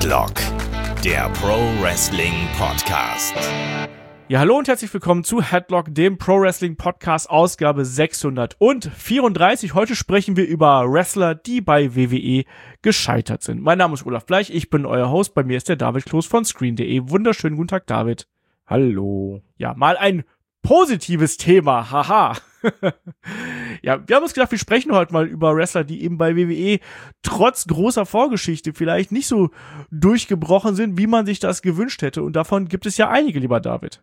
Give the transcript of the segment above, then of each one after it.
Headlock, der Pro Wrestling Podcast. Ja, hallo und herzlich willkommen zu Headlock, dem Pro Wrestling Podcast, Ausgabe 634. Heute sprechen wir über Wrestler, die bei WWE gescheitert sind. Mein Name ist Olaf Bleich, ich bin euer Host, bei mir ist der David Kloß von Screen.de. Wunderschönen guten Tag, David. Hallo. Ja, mal ein positives Thema, haha. Ja, wir haben uns gedacht, wir sprechen heute mal über Wrestler, die eben bei WWE trotz großer Vorgeschichte vielleicht nicht so durchgebrochen sind, wie man sich das gewünscht hätte. Und davon gibt es ja einige, lieber David.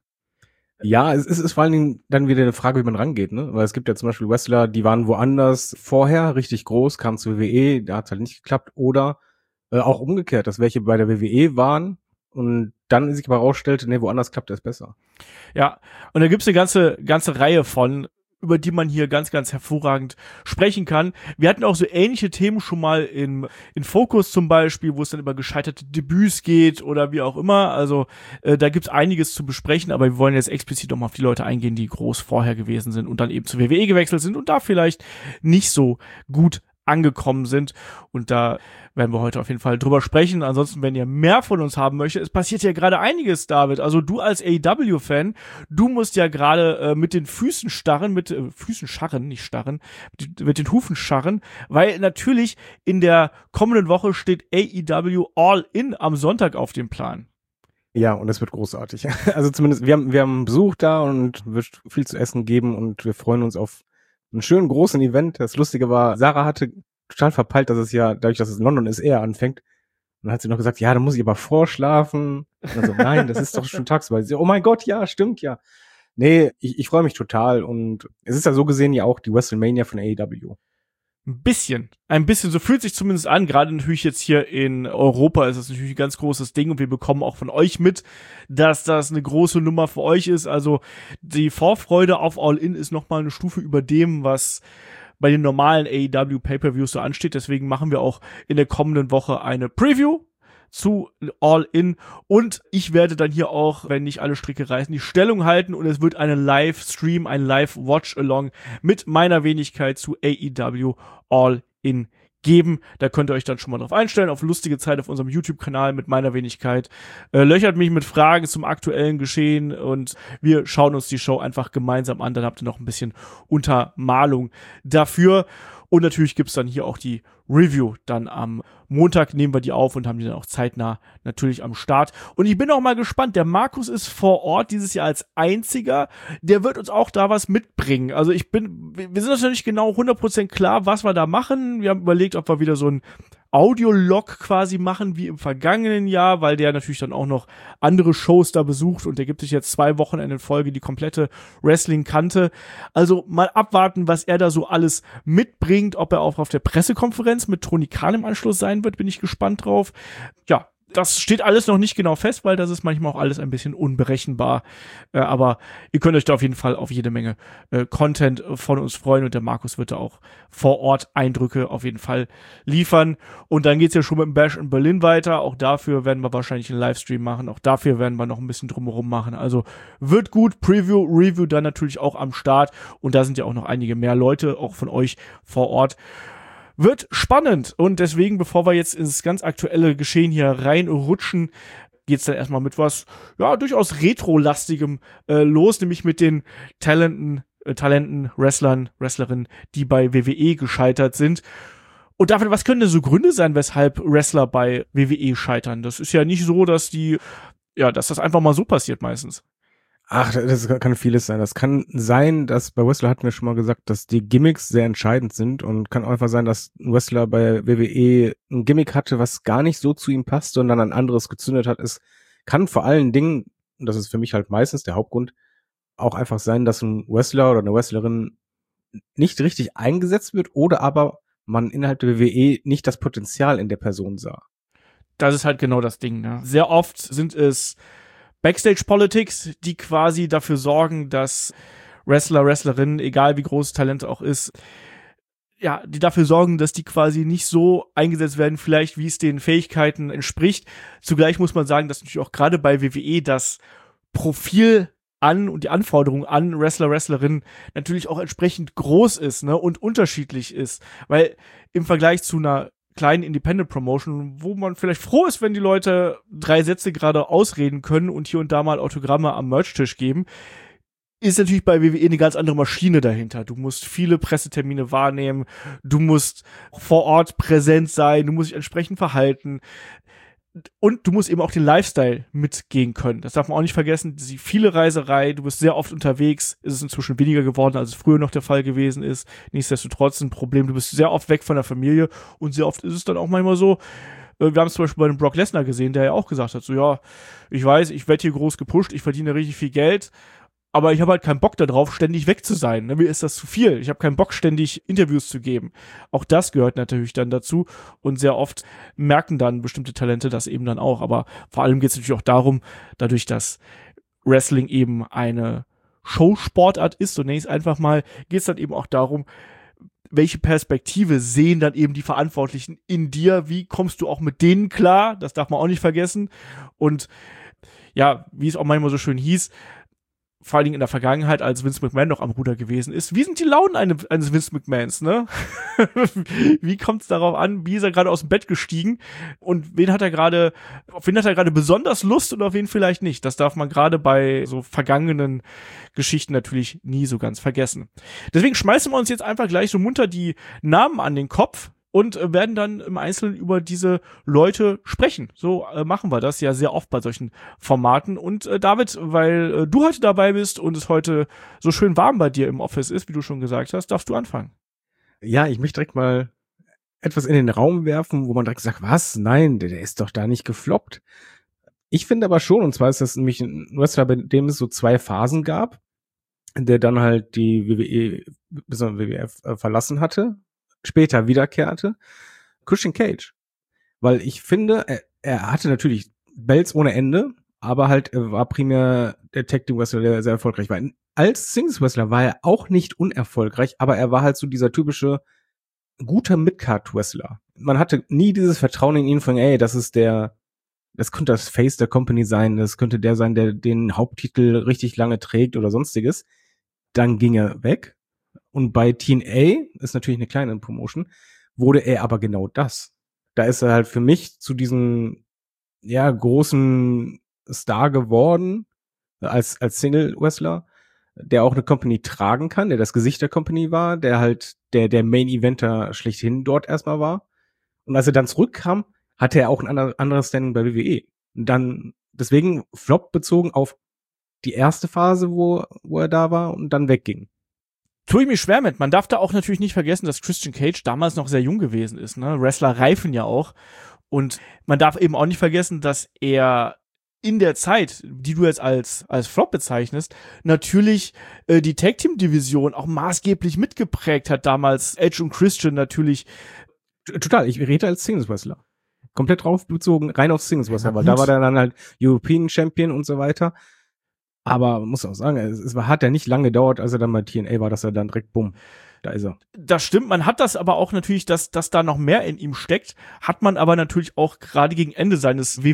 Ja, es ist vor allen Dingen dann wieder eine Frage, wie man rangeht, ne? Weil es gibt ja zum Beispiel Wrestler, die waren woanders vorher richtig groß, kamen zu WWE, da hat es halt nicht geklappt. Oder auch umgekehrt, dass welche bei der WWE waren und dann sich aber rausstellte, nee, woanders klappt es besser. Ja, und da gibt's eine ganze Reihe von, über die man hier ganz, ganz hervorragend sprechen kann. Wir hatten auch so ähnliche Themen schon mal in Focus zum Beispiel, wo es dann über gescheiterte Debüts geht oder wie auch immer. Also da gibt's einiges zu besprechen, aber wir wollen jetzt explizit nochmal auf die Leute eingehen, die groß vorher gewesen sind und dann eben zu WWE gewechselt sind und da vielleicht nicht so gut angekommen sind. Und da werden wir heute auf jeden Fall drüber sprechen. Ansonsten, wenn ihr mehr von uns haben möchtet, es passiert ja gerade einiges, David. Also du als AEW-Fan, du musst ja gerade mit den Füßen starren, Füßen scharren, nicht starren, mit den Hufen scharren, weil natürlich in der kommenden Woche steht AEW All In am Sonntag auf dem Plan. Ja, und es wird großartig. Also zumindest, wir haben Besuch da und wird viel zu essen geben und wir freuen uns auf einen schönen großen Event. Das Lustige war, Sarah hatte total verpeilt, dass es ja, dadurch, dass es in London ist, eher anfängt. Und dann hat sie noch gesagt, ja, da muss ich aber vorschlafen. Und dann so, nein, das ist doch schon tagsüber. Sie, oh mein Gott, ja, stimmt, ja. Nee, ich freue mich total. Und es ist ja so gesehen ja auch die WrestleMania von AEW. Ein bisschen, so fühlt sich zumindest an, gerade natürlich jetzt hier in Europa ist das natürlich ein ganz großes Ding und wir bekommen auch von euch mit, dass das eine große Nummer für euch ist, also die Vorfreude auf All In ist nochmal eine Stufe über dem, was bei den normalen AEW Pay-Per-Views so ansteht, deswegen machen wir auch in der kommenden Woche eine Preview zu All In und ich werde dann hier auch, wenn nicht alle Stricke reißen, die Stellung halten und es wird einen Livestream, ein Live-Watch-Along mit meiner Wenigkeit zu AEW All In geben. Da könnt ihr euch dann schon mal drauf einstellen, auf lustige Zeit auf unserem YouTube-Kanal mit meiner Wenigkeit. Löchert mich mit Fragen zum aktuellen Geschehen und wir schauen uns die Show einfach gemeinsam an, dann habt ihr noch ein bisschen Untermalung dafür. Und natürlich gibt's dann hier auch die Review. Dann am Montag nehmen wir die auf und haben die dann auch zeitnah natürlich am Start. Und ich bin auch mal gespannt. Der Markus ist vor Ort dieses Jahr als einziger. Der wird uns auch da was mitbringen. Also wir sind uns noch nicht genau 100% klar, was wir da machen. Wir haben überlegt, ob wir wieder so ein Audiolog quasi machen wie im vergangenen Jahr, weil der natürlich dann auch noch andere Shows da besucht und der gibt sich jetzt 2 Wochen in Folge die komplette Wrestling-Kante. Also mal abwarten, was er da so alles mitbringt, ob er auch auf der Pressekonferenz mit Tony Khan im Anschluss sein wird, bin ich gespannt drauf. Ja, das steht alles noch nicht genau fest, weil das ist manchmal auch alles ein bisschen unberechenbar. Aber ihr könnt euch da auf jeden Fall auf jede Menge Content von uns freuen und der Markus wird da auch vor Ort Eindrücke auf jeden Fall liefern. Und dann geht's ja schon mit dem Bash in Berlin weiter. Auch dafür werden wir wahrscheinlich einen Livestream machen. Auch dafür werden wir noch ein bisschen drumherum machen. Also wird gut. Preview, Review dann natürlich auch am Start. Und da sind ja auch noch einige mehr Leute, auch von euch vor Ort. Wird spannend und deswegen, bevor wir jetzt ins ganz aktuelle Geschehen hier reinrutschen, geht's dann erstmal mit was, ja, durchaus Retro-lastigem los, nämlich mit den Talenten, Wrestlern, Wrestlerinnen, die bei WWE gescheitert sind. Und dafür, was können denn so Gründe sein, weshalb Wrestler bei WWE scheitern? Das ist ja nicht so, dass das einfach mal so passiert meistens. Ach, das kann vieles sein. Das kann sein, dass bei Wrestler hatten wir schon mal gesagt, dass die Gimmicks sehr entscheidend sind und kann auch einfach sein, dass ein Wrestler bei WWE ein Gimmick hatte, was gar nicht so zu ihm passt, sondern ein anderes gezündet hat. Es kann vor allen Dingen, und das ist für mich halt meistens der Hauptgrund, auch einfach sein, dass ein Wrestler oder eine Wrestlerin nicht richtig eingesetzt wird oder aber man innerhalb der WWE nicht das Potenzial in der Person sah. Das ist halt genau das Ding, ne? Sehr oft sind es Backstage-Politics, die quasi dafür sorgen, dass Wrestler, Wrestlerinnen, egal wie groß Talent auch ist, ja, die dafür sorgen, dass die quasi nicht so eingesetzt werden, vielleicht wie es den Fähigkeiten entspricht. Zugleich muss man sagen, dass natürlich auch gerade bei WWE das Profil an und die Anforderung an Wrestler, Wrestlerinnen natürlich auch entsprechend groß ist, ne, und unterschiedlich ist, weil im Vergleich zu einer kleinen Independent-Promotion, wo man vielleicht froh ist, wenn die Leute 3 Sätze gerade ausreden können und hier und da mal Autogramme am Merch-Tisch geben, ist natürlich bei WWE eine ganz andere Maschine dahinter. Du musst viele Pressetermine wahrnehmen, du musst vor Ort präsent sein, du musst dich entsprechend verhalten und du musst eben auch den Lifestyle mitgehen können. Das darf man auch nicht vergessen, die viele Reiserei, du bist sehr oft unterwegs, ist es inzwischen weniger geworden, als es früher noch der Fall gewesen ist. Nichtsdestotrotz ein Problem, du bist sehr oft weg von der Familie und sehr oft ist es dann auch manchmal so, wir haben es zum Beispiel bei dem Brock Lesnar gesehen, der ja auch gesagt hat, so ja, ich weiß, ich werde hier groß gepusht, ich verdiene richtig viel Geld, aber ich habe halt keinen Bock darauf, ständig weg zu sein. Mir ist das zu viel. Ich habe keinen Bock, ständig Interviews zu geben. Auch das gehört natürlich dann dazu. Und sehr oft merken dann bestimmte Talente das eben dann auch. Aber vor allem geht es natürlich auch darum, dadurch, dass Wrestling eben eine Showsportart ist, so nenne ich es einfach mal, geht es dann eben auch darum, welche Perspektive sehen dann eben die Verantwortlichen in dir? Wie kommst du auch mit denen klar? Das darf man auch nicht vergessen. Und ja, wie es auch manchmal so schön hieß, vor allen Dingen in der Vergangenheit, als Vince McMahon noch am Ruder gewesen ist. Wie sind die Launen eines Vince McMahons, ne? Wie kommt es darauf an? Wie ist er gerade aus dem Bett gestiegen? Und auf wen hat er gerade besonders Lust und auf wen vielleicht nicht? Das darf man gerade bei so vergangenen Geschichten natürlich nie so ganz vergessen. Deswegen schmeißen wir uns jetzt einfach gleich so munter die Namen an den Kopf und werden dann im Einzelnen über diese Leute sprechen. So machen wir das ja sehr oft bei solchen Formaten. Und David, weil du heute dabei bist und es heute so schön warm bei dir im Office ist, wie du schon gesagt hast, darfst du anfangen. Ja, ich möchte direkt mal etwas in den Raum werfen, wo man direkt sagt, was? Nein, der ist doch da nicht gefloppt. Ich finde aber schon, und zwar ist das nämlich ein Wrestler, bei dem es so 2 Phasen gab, der dann halt die WWE, besonders WWF verlassen hatte, später wiederkehrte, Christian Cage. Weil ich finde, er hatte natürlich Belts ohne Ende, aber halt er war primär der Tag Team Wrestler, der sehr erfolgreich war. Als Singles Wrestler war er auch nicht unerfolgreich, aber er war halt so dieser typische guter Midcard Wrestler. Man hatte nie dieses Vertrauen in ihn von, das könnte das Face der Company sein, das könnte der sein, der den Haupttitel richtig lange trägt oder sonstiges. Dann ging er weg. Und bei TNA, ist natürlich eine kleine Promotion, wurde er aber genau das. Da ist er halt für mich zu diesem, großen Star geworden, als Single-Wrestler, der auch eine Company tragen kann, der das Gesicht der Company war, der halt der Main-Eventer schlechthin dort erstmal war. Und als er dann zurückkam, hatte er auch ein anderes Standing bei WWE. Und dann, deswegen Flop bezogen auf die erste Phase, wo er da war und dann wegging. Tue ich mich schwer mit. Man darf da auch natürlich nicht vergessen, dass Christian Cage damals noch sehr jung gewesen ist, ne? Wrestler reifen ja auch. Und man darf eben auch nicht vergessen, dass er in der Zeit, die du jetzt als Flop bezeichnest, natürlich die Tag-Team-Division auch maßgeblich mitgeprägt hat damals. Edge und Christian natürlich. Total, ich rede als Singles-Wrestler. Komplett drauf bezogen, rein auf Singles-Wrestler, weil da war der dann halt European Champion und so weiter. Aber man muss auch sagen, hat ja nicht lange gedauert, als er dann bei TNA war, dass er dann direkt bumm, da ist er. Das stimmt, man hat das aber auch natürlich, dass da noch mehr in ihm steckt, hat man aber natürlich auch gerade gegen Ende seines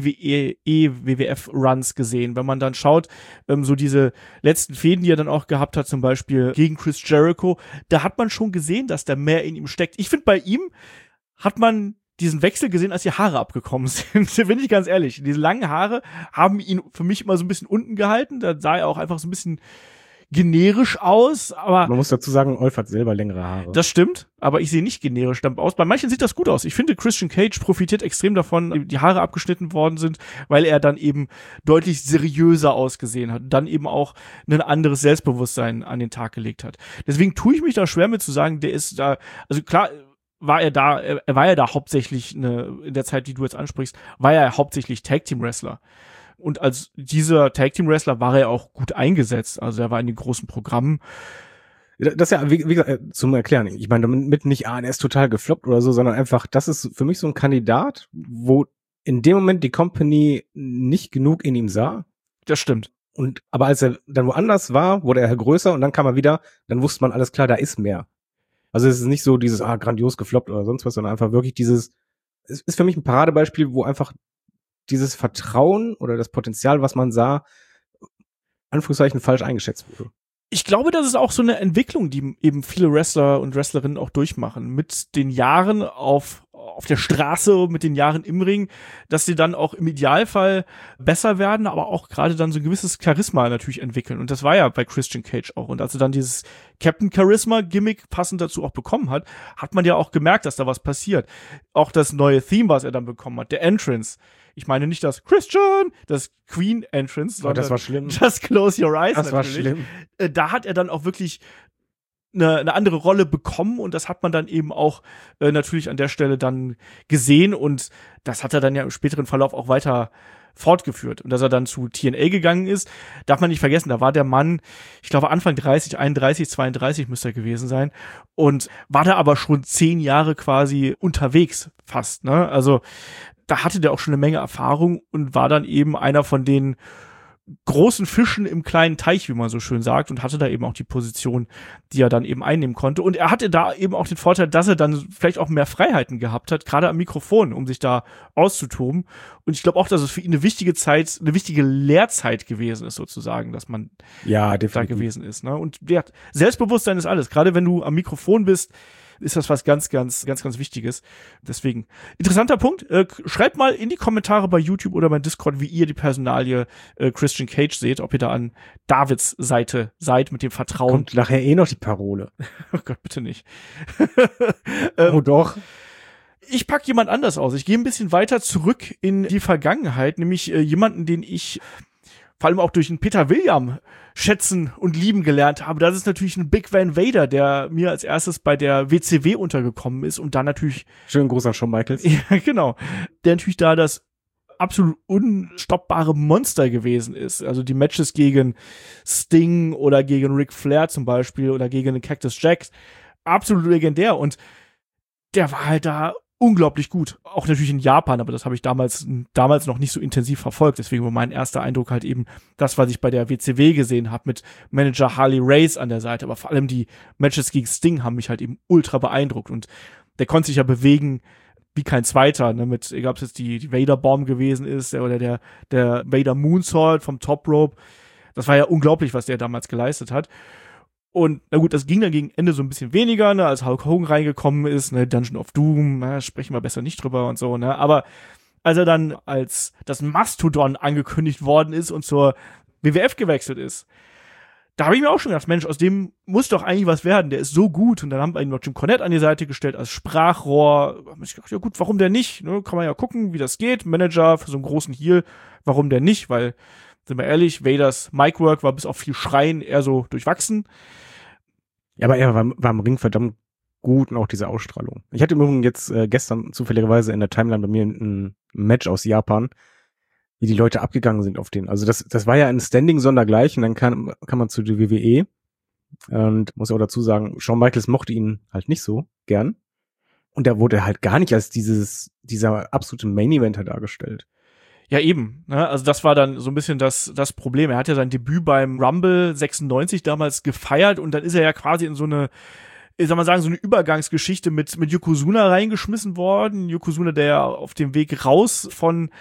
WWF-Runs gesehen. Wenn man dann schaut, so diese letzten Fäden, die er dann auch gehabt hat, zum Beispiel gegen Chris Jericho, da hat man schon gesehen, dass da mehr in ihm steckt. Ich finde, bei ihm hat man diesen Wechsel gesehen, als die Haare abgekommen sind. Bin ich ganz ehrlich. Diese langen Haare haben ihn für mich immer so ein bisschen unten gehalten. Da sah er auch einfach so ein bisschen generisch aus. Aber man muss dazu sagen, Olf hat selber längere Haare. Das stimmt, aber ich sehe nicht generisch aus. Bei manchen sieht das gut aus. Ich finde, Christian Cage profitiert extrem davon, die Haare abgeschnitten worden sind, weil er dann eben deutlich seriöser ausgesehen hat. Dann eben auch ein anderes Selbstbewusstsein an den Tag gelegt hat. Deswegen tue ich mich da schwer mit zu sagen, der ist da, also klar, er war ja da hauptsächlich, in der Zeit, die du jetzt ansprichst, war er hauptsächlich Tag-Team-Wrestler. Und als dieser Tag-Team-Wrestler war er auch gut eingesetzt. Also er war in den großen Programmen. Das ja, wie gesagt, zum Erklären. Ich meine damit nicht, er ist total gefloppt oder so, sondern einfach, das ist für mich so ein Kandidat, wo in dem Moment die Company nicht genug in ihm sah. Das stimmt. Aber als er dann woanders war, wurde er größer und dann kam er wieder, dann wusste man, alles klar, da ist mehr. Also es ist nicht so dieses, grandios gefloppt oder sonst was, sondern einfach wirklich es ist für mich ein Paradebeispiel, wo einfach dieses Vertrauen oder das Potenzial, was man sah, Anführungszeichen falsch eingeschätzt wurde. Ich glaube, das ist auch so eine Entwicklung, die eben viele Wrestler und Wrestlerinnen auch durchmachen. Mit den Jahren auf auf der Straße mit den Jahren im Ring, dass sie dann auch im Idealfall besser werden, aber auch gerade dann so ein gewisses Charisma natürlich entwickeln. Und das war ja bei Christian Cage auch. Und als er dann dieses Captain Charisma Gimmick passend dazu auch bekommen hat, hat man ja auch gemerkt, dass da was passiert. Auch das neue Theme, was er dann bekommen hat, der Entrance. Ich meine nicht das Christian, das Queen Entrance, sondern das war schlimm. Just Close Your Eyes. Das natürlich. war schlimm. Da hat er dann auch wirklich eine andere Rolle bekommen und das hat man dann eben auch natürlich an der Stelle dann gesehen und das hat er dann ja im späteren Verlauf auch weiter fortgeführt. Und dass er dann zu TNA gegangen ist, darf man nicht vergessen, da war der Mann, ich glaube Anfang 30, 31, 32 müsste er gewesen sein und war da aber schon 10 Jahre quasi unterwegs fast, ne? Also da hatte der auch schon eine Menge Erfahrung und war dann eben einer von den großen Fischen im kleinen Teich, wie man so schön sagt, und hatte da eben auch die Position, die er dann eben einnehmen konnte. Und er hatte da eben auch den Vorteil, dass er dann vielleicht auch mehr Freiheiten gehabt hat, gerade am Mikrofon, um sich da auszutoben. Und ich glaube auch, dass es für ihn eine wichtige Zeit, eine wichtige Lehrzeit gewesen ist, sozusagen, dass man da gewesen ist. Ne? Und ja, Selbstbewusstsein ist alles. Gerade wenn du am Mikrofon bist, ist das was ganz Wichtiges. Deswegen, interessanter Punkt. Schreibt mal in die Kommentare bei YouTube oder bei Discord, wie ihr die Personalie Christian Cage seht, ob ihr da an Davids Seite seid mit dem Vertrauen. Kommt nachher noch die Parole. Oh Gott, bitte nicht. Oh doch. Ich pack jemand anders aus. Ich gehe ein bisschen weiter zurück in die Vergangenheit, nämlich jemanden, den ich vor allem auch durch den Peter William schätzen und lieben gelernt habe. Das ist natürlich ein Big Van Vader, der mir als erstes bei der WCW untergekommen ist und dann natürlich schönen Gruß an Shawn Michaels. Ja, genau. Der natürlich da das absolut unstoppbare Monster gewesen ist. Also die Matches gegen Sting oder gegen Ric Flair zum Beispiel oder gegen den Cactus Jack. Absolut legendär und der war halt da unglaublich gut. Auch natürlich in Japan, aber das habe ich damals noch nicht so intensiv verfolgt. Deswegen war mein erster Eindruck halt eben das, was ich bei der WCW gesehen habe, mit Manager Harley Race an der Seite. Aber vor allem die Matches gegen Sting haben mich halt eben ultra beeindruckt. Und der konnte sich ja bewegen wie kein zweiter, ne? Mit, egal ob es jetzt die Vader Bomb gewesen ist oder der Vader Moonsault vom Top Rope. Das war ja unglaublich, was der damals geleistet hat. Und na gut, das ging dann gegen Ende so ein bisschen weniger, ne, als Hulk Hogan reingekommen ist, ne, Dungeon of Doom, sprechen wir besser nicht drüber und so, ne, aber als er dann als das Mastodon angekündigt worden ist und zur WWF gewechselt ist, da habe ich mir auch schon gedacht, Mensch, aus dem muss doch eigentlich was werden, der ist so gut. Und dann haben wir ihn noch Jim Cornette an die Seite gestellt als Sprachrohr. Da habe ich gedacht, ja gut, warum der nicht, ne, kann man ja gucken, wie das geht, Manager für so einen großen Heel, warum der nicht, weil sind wir ehrlich, Vaders Micwork war bis auf viel Schreien eher so durchwachsen. Ja, aber er war im Ring verdammt gut und auch diese Ausstrahlung. Ich hatte im Übrigen jetzt gestern zufälligerweise in der Timeline bei mir ein Match aus Japan, wie die Leute abgegangen sind auf den. Also das war ja ein Standing sondergleichen, dann kann man zu der WWE und muss auch dazu sagen, Shawn Michaels mochte ihn halt nicht so gern. Und da wurde er halt gar nicht als dieser absolute Main-Eventer dargestellt. Ja, eben. Ne? Also das war dann so ein bisschen das Problem. Er hat ja sein Debüt beim Rumble 96 damals gefeiert und dann ist er ja quasi in so eine, ich sag mal sagen, so eine Übergangsgeschichte mit Yokozuna reingeschmissen worden. Yokozuna, der ja auf dem Weg raus von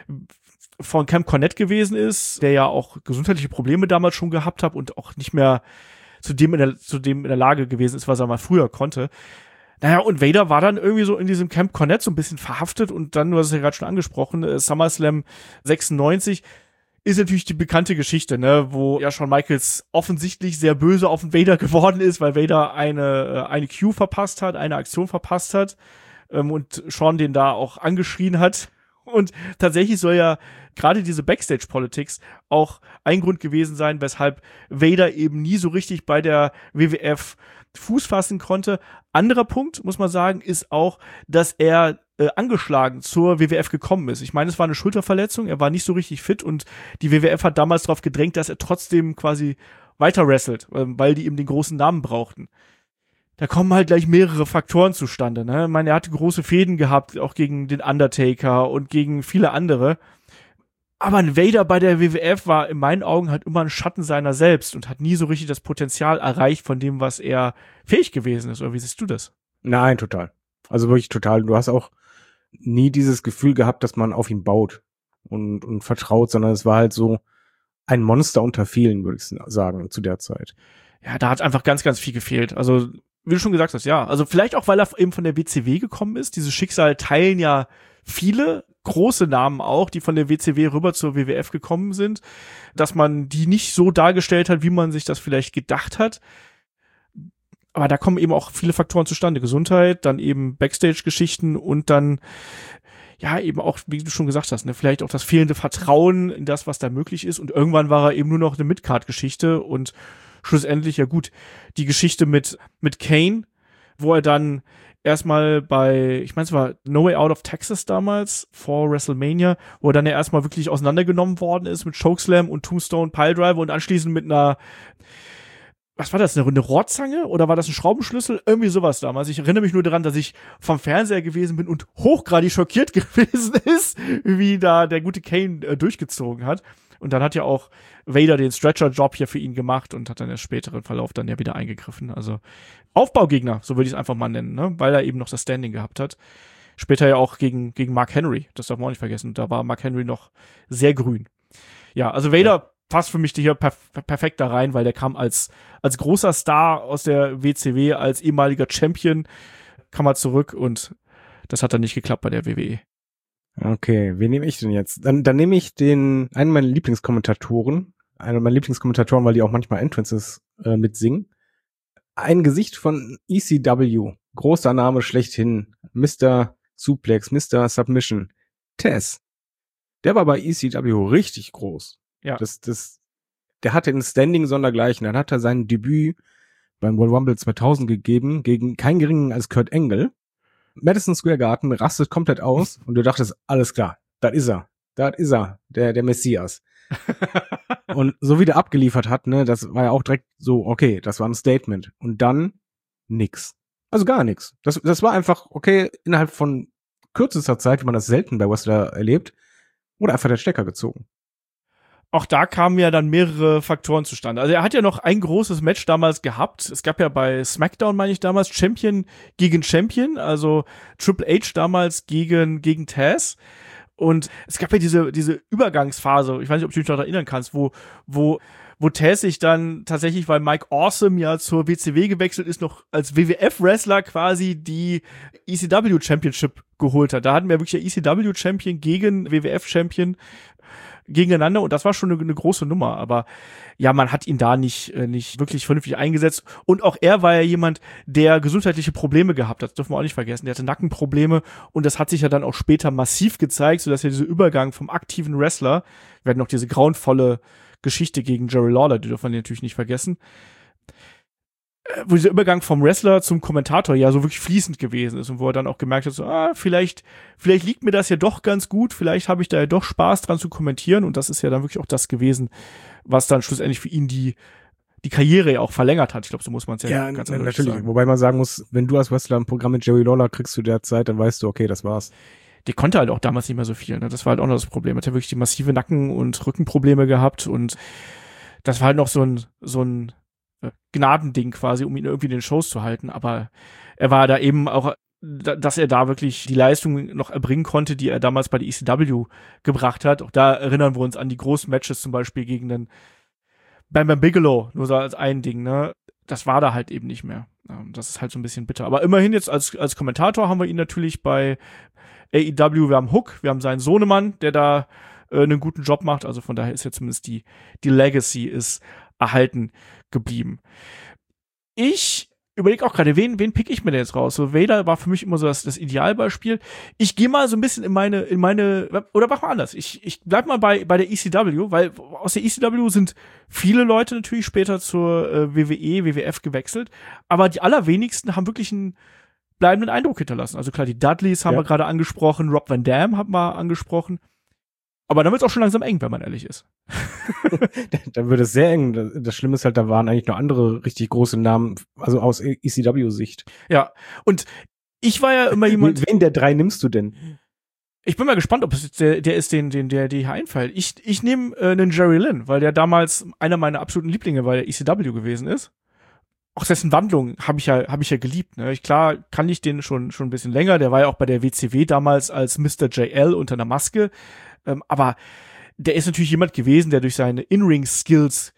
Camp Cornette gewesen ist, der ja auch gesundheitliche Probleme damals schon gehabt hat und auch nicht mehr zu dem in der Lage gewesen ist, was er mal früher konnte. Naja, und Vader war dann irgendwie so in diesem Camp Cornette so ein bisschen verhaftet und dann, du hast es ja gerade schon angesprochen, SummerSlam 96 ist natürlich die bekannte Geschichte, ne, wo ja Shawn Michaels offensichtlich sehr böse auf den Vader geworden ist, weil Vader eine Cue verpasst hat, eine Aktion verpasst hat und Shawn den da auch angeschrien hat. Und tatsächlich soll ja gerade diese Backstage-Politics auch ein Grund gewesen sein, weshalb Vader eben nie so richtig bei der WWF Fuß fassen konnte. Anderer Punkt, muss man sagen, ist auch, dass er angeschlagen zur WWF gekommen ist. Ich meine, es war eine Schulterverletzung, er war nicht so richtig fit und die WWF hat damals darauf gedrängt, dass er trotzdem quasi weiter wrestelt, weil die eben den großen Namen brauchten. Da kommen halt gleich mehrere Faktoren zustande, ne? Ich meine, er hatte große Fehden gehabt, auch gegen den Undertaker und gegen viele andere. Aber ein Vader bei der WWF war in meinen Augen halt immer ein Schatten seiner selbst und hat nie so richtig das Potenzial erreicht von dem, was er fähig gewesen ist. Oder wie siehst du das? Nein, total. Also wirklich total. Du hast auch nie dieses Gefühl gehabt, dass man auf ihn baut und vertraut, sondern es war halt so ein Monster unter vielen, würde ich sagen, zu der Zeit. Ja, da hat einfach ganz viel gefehlt. Also wie du schon gesagt hast, ja. Also vielleicht auch, weil er eben von der WCW gekommen ist. Dieses Schicksal teilen ja viele große Namen auch, die von der WCW rüber zur WWF gekommen sind, dass man die nicht so dargestellt hat, wie man sich das vielleicht gedacht hat. Aber da kommen eben auch viele Faktoren zustande. Gesundheit, dann eben Backstage-Geschichten und dann ja eben auch, wie du schon gesagt hast, ne, vielleicht auch das fehlende Vertrauen in das, was da möglich ist. Und irgendwann war er eben nur noch eine Midcard-Geschichte und schlussendlich, ja gut, die Geschichte mit Kane, wo er dann erstmal bei, ich meine, es war No Way Out of Texas damals, vor WrestleMania, wo er dann ja erstmal wirklich auseinandergenommen worden ist mit Chokeslam und Tombstone Piledriver und anschließend mit einer, was war das, eine Rohrzange oder war das ein Schraubenschlüssel? Irgendwie sowas damals. Ich erinnere mich nur daran, dass ich vom Fernseher gewesen bin und hochgradig schockiert gewesen ist, wie da der gute Kane durchgezogen hat. Und dann hat ja auch Vader den Stretcher-Job hier für ihn gemacht und hat dann im späteren Verlauf dann ja wieder eingegriffen. Also Aufbaugegner, so würde ich es einfach mal nennen, ne? Weil er eben noch das Standing gehabt hat. Später ja auch gegen Mark Henry, das darf man auch nicht vergessen. Da war Mark Henry noch sehr grün. Ja, also Vader passt für mich hier perfekt da rein, weil der kam als großer Star aus der WCW, als ehemaliger Champion, kam er zurück und das hat dann nicht geklappt bei der WWE. Okay, wen nehme ich denn jetzt? Dann nehme ich einen meiner Lieblingskommentatoren, weil die auch manchmal Entrances mitsingen. Ein Gesicht von ECW, großer Name schlechthin, Mr. Suplex, Mr. Submission, Taz. Der war bei ECW richtig groß. Ja. Der hatte ein Standing sondergleichen. Dann hat er sein Debüt beim World Rumble 2000 gegeben, gegen keinen geringen als Kurt Angle. Madison Square Garden rastet komplett aus und du dachtest, alles klar, das ist er, der Messias. Und so wie der abgeliefert hat, ne, das war ja auch direkt so, okay, das war ein Statement. Und dann nix. Also gar nix. Das war einfach, okay, innerhalb von kürzester Zeit, wie man das selten bei Wrestler erlebt, wurde einfach der Stecker gezogen. Auch da kamen ja dann mehrere Faktoren zustande. Also er hat ja noch ein großes Match damals gehabt. Es gab ja bei SmackDown, meine ich damals, Champion gegen Champion, also Triple H damals gegen Taz. Und es gab ja diese Übergangsphase, ich weiß nicht, ob du dich noch erinnern kannst, wo Taz sich dann tatsächlich, weil Mike Awesome ja zur WCW gewechselt ist, noch als WWF-Wrestler quasi die ECW Championship geholt hat. Da hatten wir wirklich der ECW Champion gegen WWF Champion gegeneinander und das war schon eine große Nummer, aber ja, man hat ihn da nicht wirklich vernünftig eingesetzt und auch er war ja jemand, der gesundheitliche Probleme gehabt hat, das dürfen wir auch nicht vergessen, der hatte Nackenprobleme und das hat sich ja dann auch später massiv gezeigt, sodass ja dieser Übergang vom aktiven Wrestler, wir hatten noch diese grauenvolle Geschichte gegen Jerry Lawler, die dürfen wir natürlich nicht vergessen, wo dieser Übergang vom Wrestler zum Kommentator ja so wirklich fließend gewesen ist und wo er dann auch gemerkt hat, so, vielleicht liegt mir das ja doch ganz gut, vielleicht habe ich da ja doch Spaß dran zu kommentieren und das ist ja dann wirklich auch das gewesen, was dann schlussendlich für ihn die Karriere ja auch verlängert hat. Ich glaube, so muss man es ja ganz ehrlich natürlich sagen. Wobei man sagen muss, wenn du als Wrestler ein Programm mit Jerry Lawler kriegst zu der Zeit, dann weißt du, okay, das war's. Der konnte halt auch damals nicht mehr so viel, ne? Das war halt auch noch das Problem. Er hat ja wirklich die massive Nacken- und Rückenprobleme gehabt und das war halt noch so ein Gnadending quasi, um ihn irgendwie in den Shows zu halten, aber er war da eben auch, dass er da wirklich die Leistung noch erbringen konnte, die er damals bei der ECW gebracht hat. Auch da erinnern wir uns an die großen Matches, zum Beispiel gegen den Bam Bam Bigelow, nur so als ein Ding, ne? Das war da halt eben nicht mehr. Das ist halt so ein bisschen bitter. Aber immerhin jetzt als Kommentator haben wir ihn natürlich bei AEW, wir haben Hook, wir haben seinen Sohnemann, der da einen guten Job macht, also von daher ist ja zumindest die Legacy ist erhalten geblieben. Ich überlege auch gerade, wen pick ich mir denn jetzt raus? So, Vader war für mich immer so das Idealbeispiel. Ich gehe mal so ein bisschen in meine, oder mach mal anders. Ich bleib mal bei der ECW, weil aus der ECW sind viele Leute natürlich später zur WWE, WWF gewechselt, aber die allerwenigsten haben wirklich einen bleibenden Eindruck hinterlassen. Also klar, die Dudleys haben wir gerade angesprochen, Rob Van Dam haben wir angesprochen. Aber dann wird es auch schon langsam eng, wenn man ehrlich ist. Dann wird es sehr eng. Das Schlimme ist halt, da waren eigentlich noch andere richtig große Namen, also aus ECW-Sicht. Ja, und ich war ja immer jemand... Wen der drei nimmst du denn? Ich bin mal gespannt, ob es der ist, der dir hier einfällt. Ich nehme einen Jerry Lynn, weil der damals einer meiner absoluten Lieblinge bei der ECW gewesen ist. Auch dessen Wandlung habe ich ja geliebt. Ne? Klar kann ich den schon ein bisschen länger. Der war ja auch bei der WCW damals als Mr. JL unter einer Maske. Aber der ist natürlich jemand gewesen, der durch seine In-Ring-Skills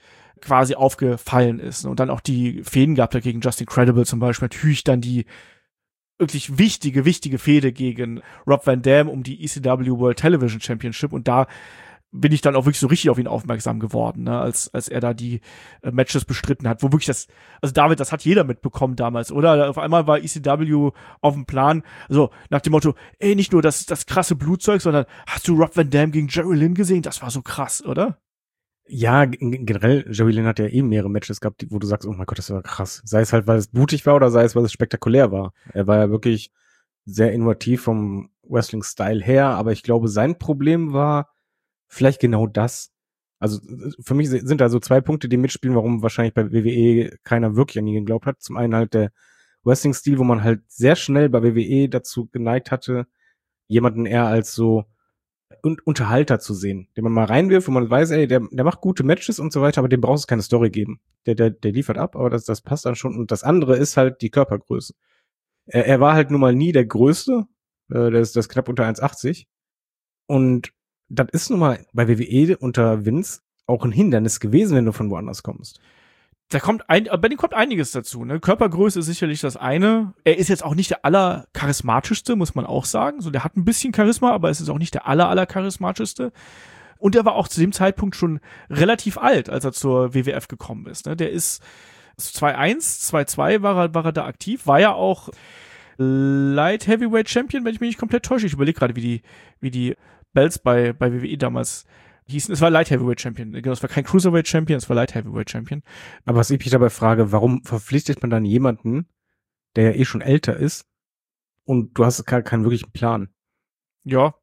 quasi aufgefallen ist. Und dann auch die Fehden gab da gegen Justin Credible zum Beispiel, natürlich dann die wirklich wichtige Fehde gegen Rob Van Dam um die ECW World Television Championship, und da bin ich dann auch wirklich so richtig auf ihn aufmerksam geworden, ne, als er da die Matches bestritten hat, wo wirklich also David, das hat jeder mitbekommen damals, oder? Auf einmal war ECW auf dem Plan, so nach dem Motto, ey, nicht nur das krasse Blutzeug, sondern hast du Rob Van Dam gegen Jerry Lynn gesehen? Das war so krass, oder? Ja, generell, Jerry Lynn hat ja eben mehrere Matches gehabt, wo du sagst, oh mein Gott, das war krass. Sei es halt, weil es blutig war, oder sei es, weil es spektakulär war. Er war ja wirklich sehr innovativ vom Wrestling-Style her, aber ich glaube, sein Problem war vielleicht genau das. Also für mich sind da so 2 Punkte, die mitspielen, warum wahrscheinlich bei WWE keiner wirklich an ihn geglaubt hat. Zum einen halt der Wrestling-Stil, wo man halt sehr schnell bei WWE dazu geneigt hatte, jemanden eher als so Unterhalter zu sehen, den man mal reinwirft, wo man weiß, ey, der macht gute Matches und so weiter, aber dem brauchst du keine Story geben. Der liefert ab, aber das passt dann schon. Und das andere ist halt die Körpergröße. Er war halt nun mal nie der Größte. Der ist knapp unter 1,80. Und das ist nun mal bei WWE unter Vince auch ein Hindernis gewesen, wenn du von woanders kommst. Bei dem kommt einiges dazu, ne? Körpergröße ist sicherlich das eine. Er ist jetzt auch nicht der allercharismatischste, muss man auch sagen. So, der hat ein bisschen Charisma, aber es ist auch nicht der allercharismatischste. Und er war auch zu dem Zeitpunkt schon relativ alt, als er zur WWF gekommen ist, ne? Der ist 2-1, 2-2 war er da aktiv, war ja auch Light Heavyweight Champion, wenn ich mich nicht komplett täusche. Ich überlege gerade, wie die Belts bei WWE damals hießen. Es war Light Heavyweight Champion. Es war kein Cruiserweight Champion, es war Light Heavyweight Champion. Aber was ich mich dabei frage, warum verpflichtet man dann jemanden, der ja eh schon älter ist, und du hast keinen wirklichen Plan? Ja.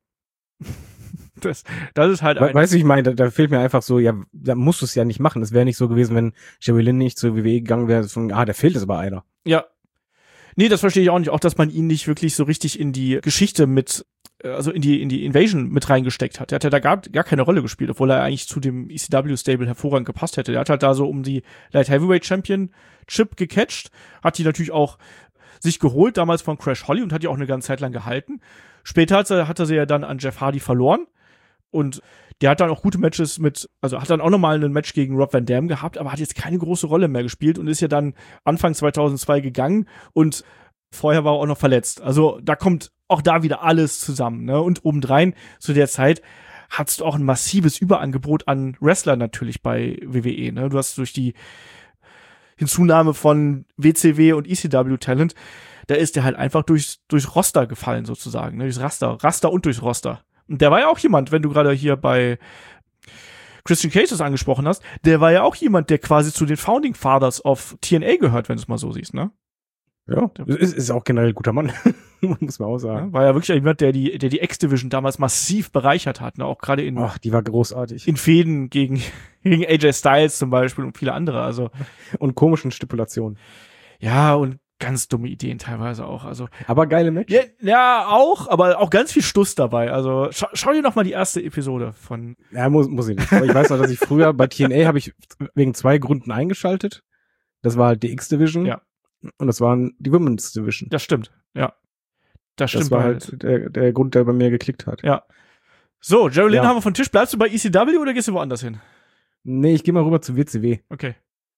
Das ist halt weißt du, ich meine, da fehlt mir einfach so, ja, da musst du es ja nicht machen. Es wäre nicht so gewesen, wenn Jerry Lynn nicht zur WWE gegangen wäre, da fehlt es aber einer. Ja. Nee, das verstehe ich auch nicht. Auch, dass man ihn nicht wirklich so richtig in die Geschichte also in die Invasion mit reingesteckt hat. Der hat ja da gar keine Rolle gespielt, obwohl er eigentlich zu dem ECW-Stable hervorragend gepasst hätte. Der hat halt da so um die Light Heavyweight Championship gecatcht, hat die natürlich auch sich geholt, damals von Crash Holly, und hat die auch eine ganze Zeit lang gehalten. Später hat er sie ja dann an Jeff Hardy verloren, und der hat dann auch gute Matches hat dann auch nochmal ein Match gegen Rob Van Dam gehabt, aber hat jetzt keine große Rolle mehr gespielt und ist ja dann Anfang 2002 gegangen, und vorher war er auch noch verletzt. Also da kommt auch da wieder alles zusammen, ne? Und obendrein zu der Zeit hattest du auch ein massives Überangebot an Wrestlern natürlich bei WWE, ne? Du hast durch die Hinzunahme von WCW und ECW-Talent, da ist der halt einfach durchs Roster gefallen sozusagen, ne? Durchs Raster und durchs Roster. Und der war ja auch jemand, wenn du gerade hier bei Christian Cage das angesprochen hast, der war ja auch jemand, der quasi zu den Founding Fathers of TNA gehört, wenn du es mal so siehst, ne? Ja, ist auch generell ein guter Mann, muss man auch sagen. Ja, war ja wirklich jemand, der die X-Division damals massiv bereichert hat, ne? Auch gerade die war großartig. In Fehden gegen AJ Styles zum Beispiel und viele andere, also. Und komischen Stipulationen. Ja, und ganz dumme Ideen teilweise auch, also. Aber geile Matches. Ja, auch, aber auch ganz viel Stuss dabei, also schau dir noch mal die erste Episode von. Ja, muss ich nicht. Aber ich weiß noch, dass ich früher bei TNA habe ich wegen 2 Gründen eingeschaltet. Das war halt die X-Division. Ja. Und das waren die Women's Division. Das stimmt, ja. Das war halt der Grund, der bei mir geklickt hat. Ja. So, Jerry Lynn haben wir vom Tisch. Bleibst du bei ECW oder gehst du woanders hin? Nee, ich gehe mal rüber zu WCW. Okay.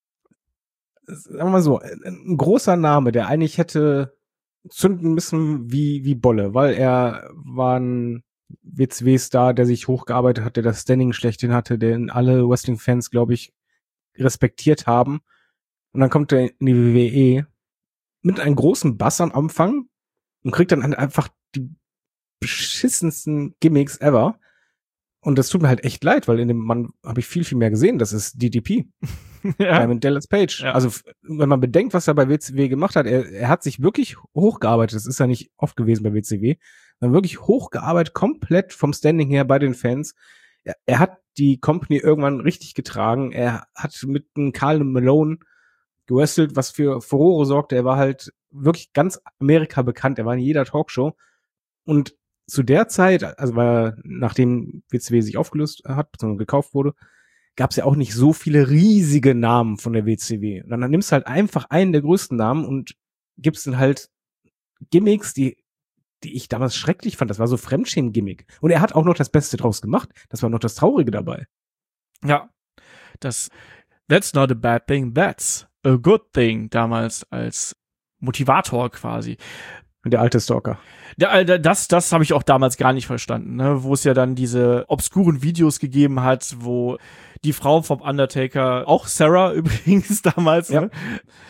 Sagen wir mal so, ein großer Name, der eigentlich hätte zünden müssen wie Bolle, weil er war ein WCW-Star, der sich hochgearbeitet hat, der das Standing schlechthin hatte, den alle Wrestling-Fans, glaube ich, respektiert haben. Und dann kommt er in die WWE mit einem großen Bass am Anfang und kriegt dann einfach die beschissensten Gimmicks ever. Und das tut mir halt echt leid, weil in dem Mann habe ich viel, viel mehr gesehen. Das ist DDP. Ja. Diamond Dallas Page. Ja. Also, wenn man bedenkt, was er bei WCW gemacht hat, er hat sich wirklich hochgearbeitet. Das ist ja nicht oft gewesen bei WCW. Er wirklich hochgearbeitet, komplett vom Standing her bei den Fans. Er hat die Company irgendwann richtig getragen. Er hat mit einem Karl Malone gewrestelt, was für Furore sorgte. Er war halt wirklich ganz Amerika bekannt. Er war in jeder Talkshow. Und zu der Zeit, also nachdem WCW sich aufgelöst hat, beziehungsweise gekauft wurde, gab es ja auch nicht so viele riesige Namen von der WCW. Und dann nimmst du halt einfach einen der größten Namen und gibst dann halt Gimmicks, die ich damals schrecklich fand. Das war so Fremdschämen-Gimmick. Und er hat auch noch das Beste draus gemacht. Das war noch das Traurige dabei. Ja, das That's not a bad thing, that's a good thing, damals als Motivator quasi. Und der alte Stalker. Das habe ich auch damals gar nicht verstanden, ne? Wo es ja dann diese obskuren Videos gegeben hat, wo die Frau vom Undertaker, auch Sarah übrigens damals, ja, ne,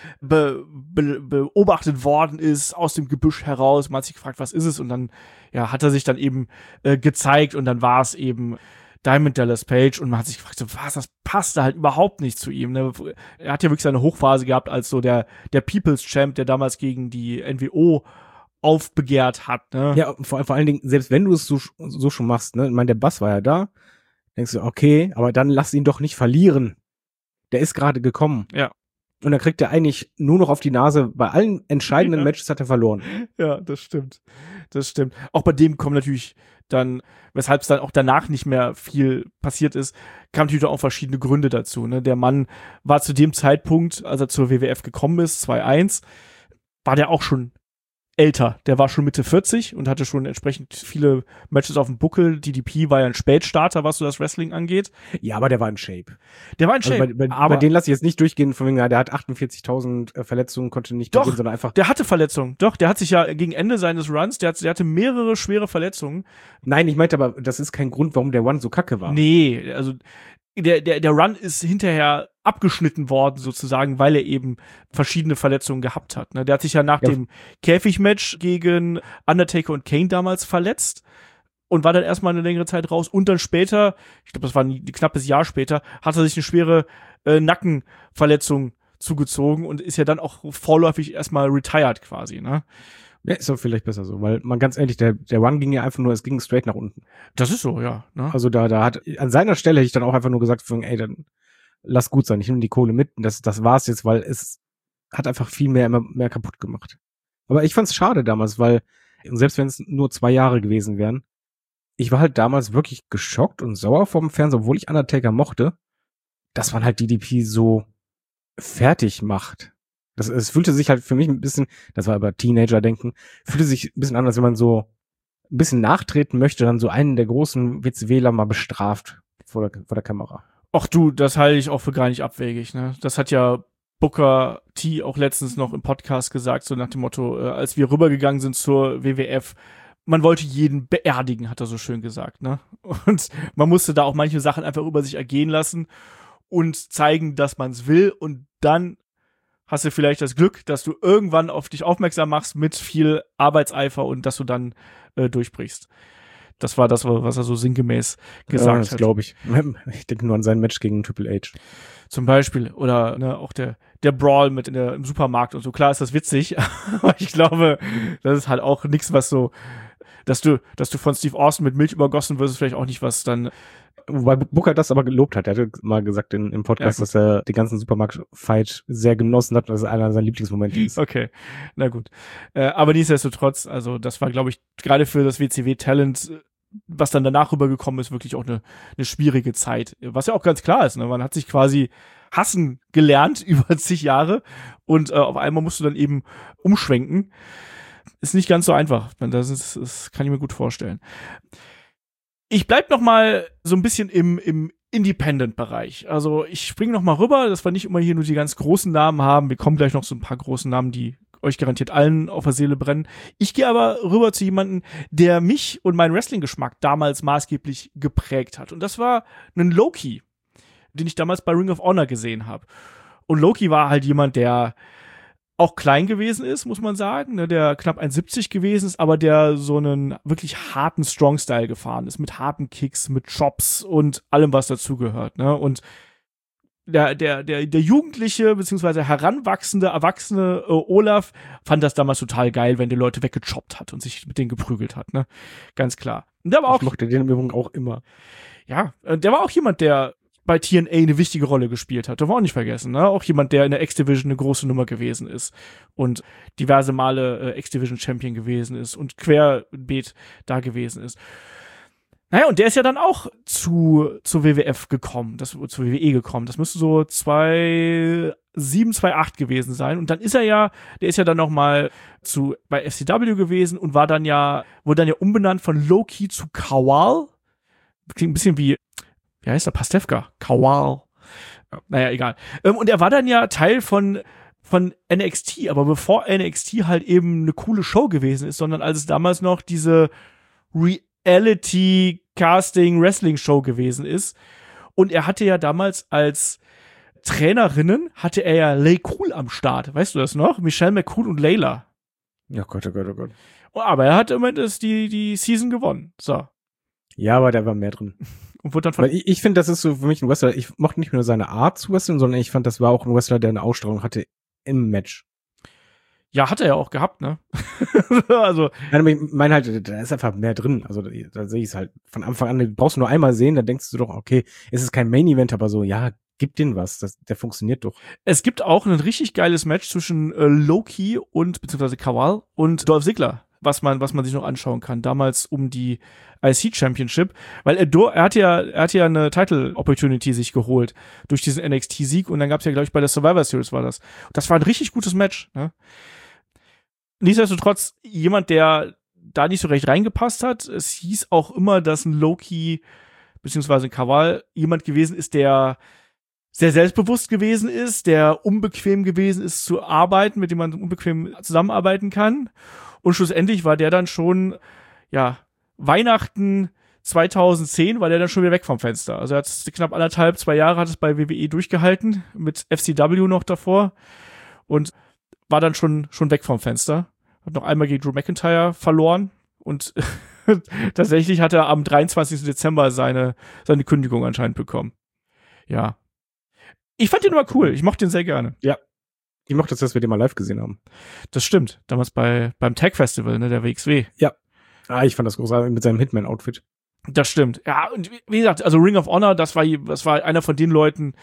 beobachtet worden ist aus dem Gebüsch heraus. Man hat sich gefragt, was ist es? Und dann ja, hat er sich dann eben gezeigt und dann war es eben Diamond Dallas Page und man hat sich gefragt, so, was, das passte halt überhaupt nicht zu ihm. Ne? Er hat ja wirklich seine Hochphase gehabt als so der People's Champ, der damals gegen die NWO aufbegehrt hat. Ne? Ja, vor allen Dingen, selbst wenn du es so schon machst, ne, ich meine, der Bass war ja da, denkst du, okay, aber dann lass ihn doch nicht verlieren. Der ist gerade gekommen. Ja. Und dann kriegt er eigentlich nur noch auf die Nase. Bei allen entscheidenden Matches hat er verloren. Ja, das stimmt. Das stimmt. Auch bei dem kommen natürlich dann, weshalb es dann auch danach nicht mehr viel passiert ist, kamen natürlich auch verschiedene Gründe dazu. Ne? Der Mann war zu dem Zeitpunkt, als er zur WWF gekommen ist, 2001, war der auch schon älter. Der war schon Mitte 40 und hatte schon entsprechend viele Matches auf dem Buckel. DDP war ja ein Spätstarter, was so das Wrestling angeht. Ja, aber der war in Shape. Der war in Shape. Also bei denen lasse ich jetzt nicht durchgehen, von wegen, der hat 48.000 Verletzungen, konnte nicht beginnen, sondern einfach. Der hatte Verletzungen. Doch, der hat sich ja gegen Ende seines Runs, der hatte mehrere schwere Verletzungen. Nein, ich meinte aber, das ist kein Grund, warum der Run so kacke war. Nee, also der Run ist hinterher abgeschnitten worden, sozusagen, weil er eben verschiedene Verletzungen gehabt hat. Ne? Der hat sich ja nach dem Käfigmatch gegen Undertaker und Kane damals verletzt und war dann erstmal eine längere Zeit raus. Und dann später, ich glaube, das war ein knappes Jahr später, hat er sich eine schwere Nackenverletzung zugezogen und ist ja dann auch vorläufig erstmal retired quasi, ne? Ja, ist doch vielleicht besser so, weil man ganz ehrlich, der Run ging ja einfach nur, es ging straight nach unten. Das ist so, ja. Ne? Also da hat, an seiner Stelle hätte ich dann auch einfach nur gesagt, ey, dann lass gut sein, ich nehme die Kohle mit, das war's jetzt, weil es hat einfach viel mehr kaputt gemacht. Aber ich fand's schade damals, weil, selbst wenn es nur 2 Jahre gewesen wären, ich war halt damals wirklich geschockt und sauer vom Fernseher, obwohl ich Undertaker mochte, dass man halt DDP so fertig macht. Es fühlte sich halt für mich ein bisschen, das war aber Teenager-Denken, fühlte sich ein bisschen an, als wenn man so ein bisschen nachtreten möchte, dann so einen der großen WCWler mal bestraft vor der Kamera. Ach du, das halte ich auch für gar nicht abwegig, ne? Das hat ja Booker T auch letztens noch im Podcast gesagt, so nach dem Motto, als wir rübergegangen sind zur WWF, man wollte jeden beerdigen, hat er so schön gesagt, ne? Und man musste da auch manche Sachen einfach über sich ergehen lassen und zeigen, dass man es will und dann hast du vielleicht das Glück, dass du irgendwann auf dich aufmerksam machst mit viel Arbeitseifer und dass du dann durchbrichst. Das war das, was er so sinngemäß gesagt hat. Das glaube ich. Ich denke nur an sein Match gegen Triple H. Zum Beispiel. Oder ne, auch der Brawl im Supermarkt und so. Klar ist das witzig, aber ich glaube, das ist halt auch nichts, was so, dass du von Steve Austin mit Milch übergossen wirst, ist vielleicht auch nicht, was dann. Wobei Booker das aber gelobt hat. Er hatte mal gesagt im Podcast, ja, dass er den ganzen Supermarkt-Fight sehr genossen hat, dass es einer seiner Lieblingsmomente ist. Okay, na gut. Aber nichtsdestotrotz, also das war, glaube ich, gerade für das WCW-Talent, was dann danach rübergekommen ist, wirklich auch eine schwierige Zeit. Was ja auch ganz klar ist, ne? Man hat sich quasi hassen gelernt über zig Jahre und auf einmal musst du dann eben umschwenken. Ist nicht ganz so einfach. Das kann ich mir gut vorstellen. Ich bleib noch mal so ein bisschen im Independent-Bereich. Also ich springe noch mal rüber, dass wir nicht immer hier nur die ganz großen Namen haben. Wir kommen gleich noch so ein paar großen Namen, die euch garantiert allen auf der Seele brennen. Ich gehe aber rüber zu jemandem, der mich und meinen Wrestling-Geschmack damals maßgeblich geprägt hat. Und das war ein Low-Ki, den ich damals bei Ring of Honor gesehen habe. Und Low-Ki war halt jemand, der auch klein gewesen ist, muss man sagen, ne, der knapp 1,70 gewesen ist, aber der so einen wirklich harten Strong-Style gefahren ist, mit harten Kicks, mit Chops und allem, was dazugehört, ne, und der jugendliche, beziehungsweise heranwachsende, erwachsene Olaf fand das damals total geil, wenn der Leute weggechoppt hat und sich mit denen geprügelt hat, ne, ganz klar. Und der war auch, ich mochte den Übung auch immer. Ja, der war auch jemand, der bei TNA eine wichtige Rolle gespielt hat. Darf man auch nicht vergessen, ne? Auch jemand, der in der X-Division eine große Nummer gewesen ist und diverse Male X-Division Champion gewesen ist und querbeet da gewesen ist. Naja, und der ist ja dann auch zur WWF gekommen, zur WWE gekommen. Das müsste so 2007, 2008 gewesen sein. Und dann ist der ist ja dann noch mal bei FCW gewesen und wurde dann ja umbenannt von Low-Ki zu Kawal. Klingt ein bisschen wie heißt der? Pastewka. Kawal. naja, egal. Und er war dann ja Teil von NXT, aber bevor NXT halt eben eine coole Show gewesen ist, sondern als es damals noch diese Reality-Casting-Wrestling-Show gewesen ist. Und er hatte ja damals als Trainerinnen, hatte er ja Lay Cool am Start. Weißt du das noch? Michelle McCool und Layla. Ja, Gott, oh Gott, oh Gott. Aber er hat immerhin die Season gewonnen. So. Ja, aber da war mehr drin. Und wurde dann von Weil ich finde, das ist so für mich ein Wrestler, ich mochte nicht nur seine Art zu wresteln, sondern ich fand, das war auch ein Wrestler, der eine Ausstrahlung hatte im Match. Ja, hat er ja auch gehabt, ne? Also. Nein, ich meine halt, da ist einfach mehr drin. Also da sehe ich es halt von Anfang an, du brauchst nur einmal sehen, dann denkst du doch, okay, es ist kein Main-Event, aber so, ja, gib den was, der funktioniert doch. Es gibt auch ein richtig geiles Match zwischen Loki beziehungsweise Kawal und Dolph Ziggler, was man sich noch anschauen kann. Damals um die IC Championship, weil er hat ja eine Title Opportunity sich geholt durch diesen NXT-Sieg und dann gab's ja, glaube ich, bei der Survivor Series war das. Das war ein richtig gutes Match, ne? Nichtsdestotrotz jemand, der da nicht so recht reingepasst hat. Es hieß auch immer, dass ein Loki beziehungsweise ein Kawal jemand gewesen ist, der sehr selbstbewusst gewesen ist, der unbequem gewesen ist zu arbeiten, mit dem man unbequem zusammenarbeiten kann. Und schlussendlich war der dann schon, ja, Weihnachten 2010 war der dann schon wieder weg vom Fenster. Also er hat knapp 2 Jahre hat es bei WWE durchgehalten, mit FCW noch davor und war dann schon weg vom Fenster. Hat noch einmal gegen Drew McIntyre verloren und tatsächlich hat er am 23. Dezember seine Kündigung anscheinend bekommen. Ja. Ich fand den immer cool. Ich mochte den sehr gerne. Ja. Ich mochte es, dass wir den mal live gesehen haben. Das stimmt. Damals beim Tag Festival, ne, der WXW. Ja. Ich fand das großartig mit seinem Hitman-Outfit. Das stimmt. Ja, und wie gesagt, also Ring of Honor, das war einer von den Leuten,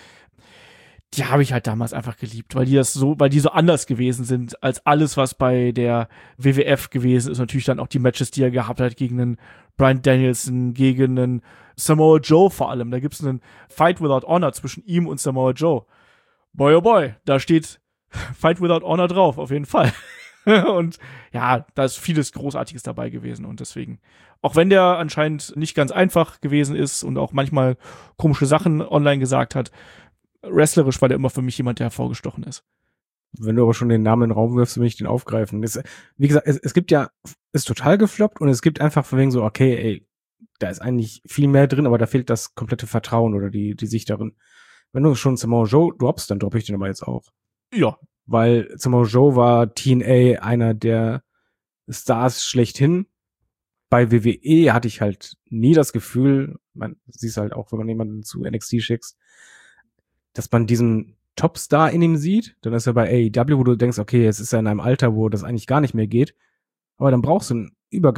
die habe ich halt damals einfach geliebt, weil die so anders gewesen sind als alles, was bei der WWF gewesen ist. Natürlich dann auch die Matches, die er gehabt hat gegen einen Bryan Danielson, gegen einen Samoa Joe vor allem. Da gibt's einen Fight Without Honor zwischen ihm und Samoa Joe. Boy, oh boy, da steht Fight Without Honor drauf, auf jeden Fall. Und ja, da ist vieles Großartiges dabei gewesen und deswegen, auch wenn der anscheinend nicht ganz einfach gewesen ist und auch manchmal komische Sachen online gesagt hat, wrestlerisch war der immer für mich jemand, der hervorgestochen ist. Wenn du aber schon den Namen in den Raum wirfst, will ich den aufgreifen. Wie gesagt, es gibt ja, ist total gefloppt und es gibt einfach von wegen so, okay, ey, da ist eigentlich viel mehr drin, aber da fehlt das komplette Vertrauen oder die Sicht darin. Wenn du schon Samoa Joe droppst, dann droppe ich den aber jetzt auch. Ja. Weil Samoa Joe war TNA einer der Stars schlechthin. Bei WWE hatte ich halt nie das Gefühl, man sieht halt auch, wenn man jemanden zu NXT schickst, dass man diesen Topstar in ihm sieht. Dann ist er bei AEW, wo du denkst, okay, jetzt ist er in einem Alter, wo das eigentlich gar nicht mehr geht. Aber dann brauchst du einen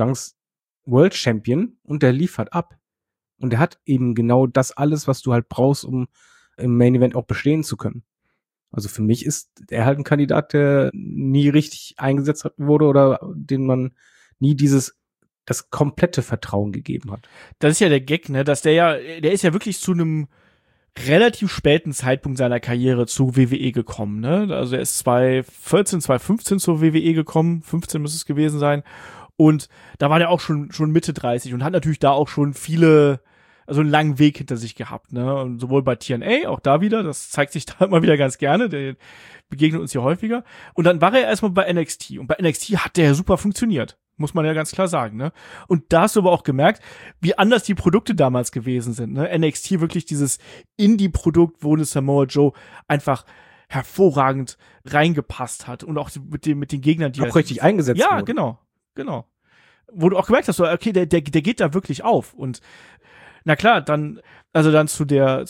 Übergangs-World-Champion und der liefert ab. Und der hat eben genau das alles, was du halt brauchst, um im Main-Event auch bestehen zu können. Also für mich ist er halt ein Kandidat, der nie richtig eingesetzt wurde oder den man nie das komplette Vertrauen gegeben hat. Das ist ja der Gag, ne, dass der ist ja wirklich zu einem relativ späten Zeitpunkt seiner Karriere zu WWE gekommen, ne? Also er ist 2014, 2015 zur WWE gekommen, 15 müsste es gewesen sein. Und da war der auch schon Mitte 30 und hat natürlich da auch schon einen langen Weg hinter sich gehabt, ne? Und sowohl bei TNA, auch da wieder, das zeigt sich da immer wieder ganz gerne, der begegnet uns hier häufiger. Und dann war er erstmal bei NXT. Und bei NXT hat der ja super funktioniert. Muss man ja ganz klar sagen, ne? Und da hast du aber auch gemerkt, wie anders die Produkte damals gewesen sind, ne? NXT wirklich dieses Indie-Produkt, wo eine Samoa Joe einfach hervorragend reingepasst hat und auch mit den Gegnern, die auch richtig eingesetzt ja, wurden. genau. Wo du auch gemerkt hast, so, okay, der geht da wirklich auf und na klar, dann zu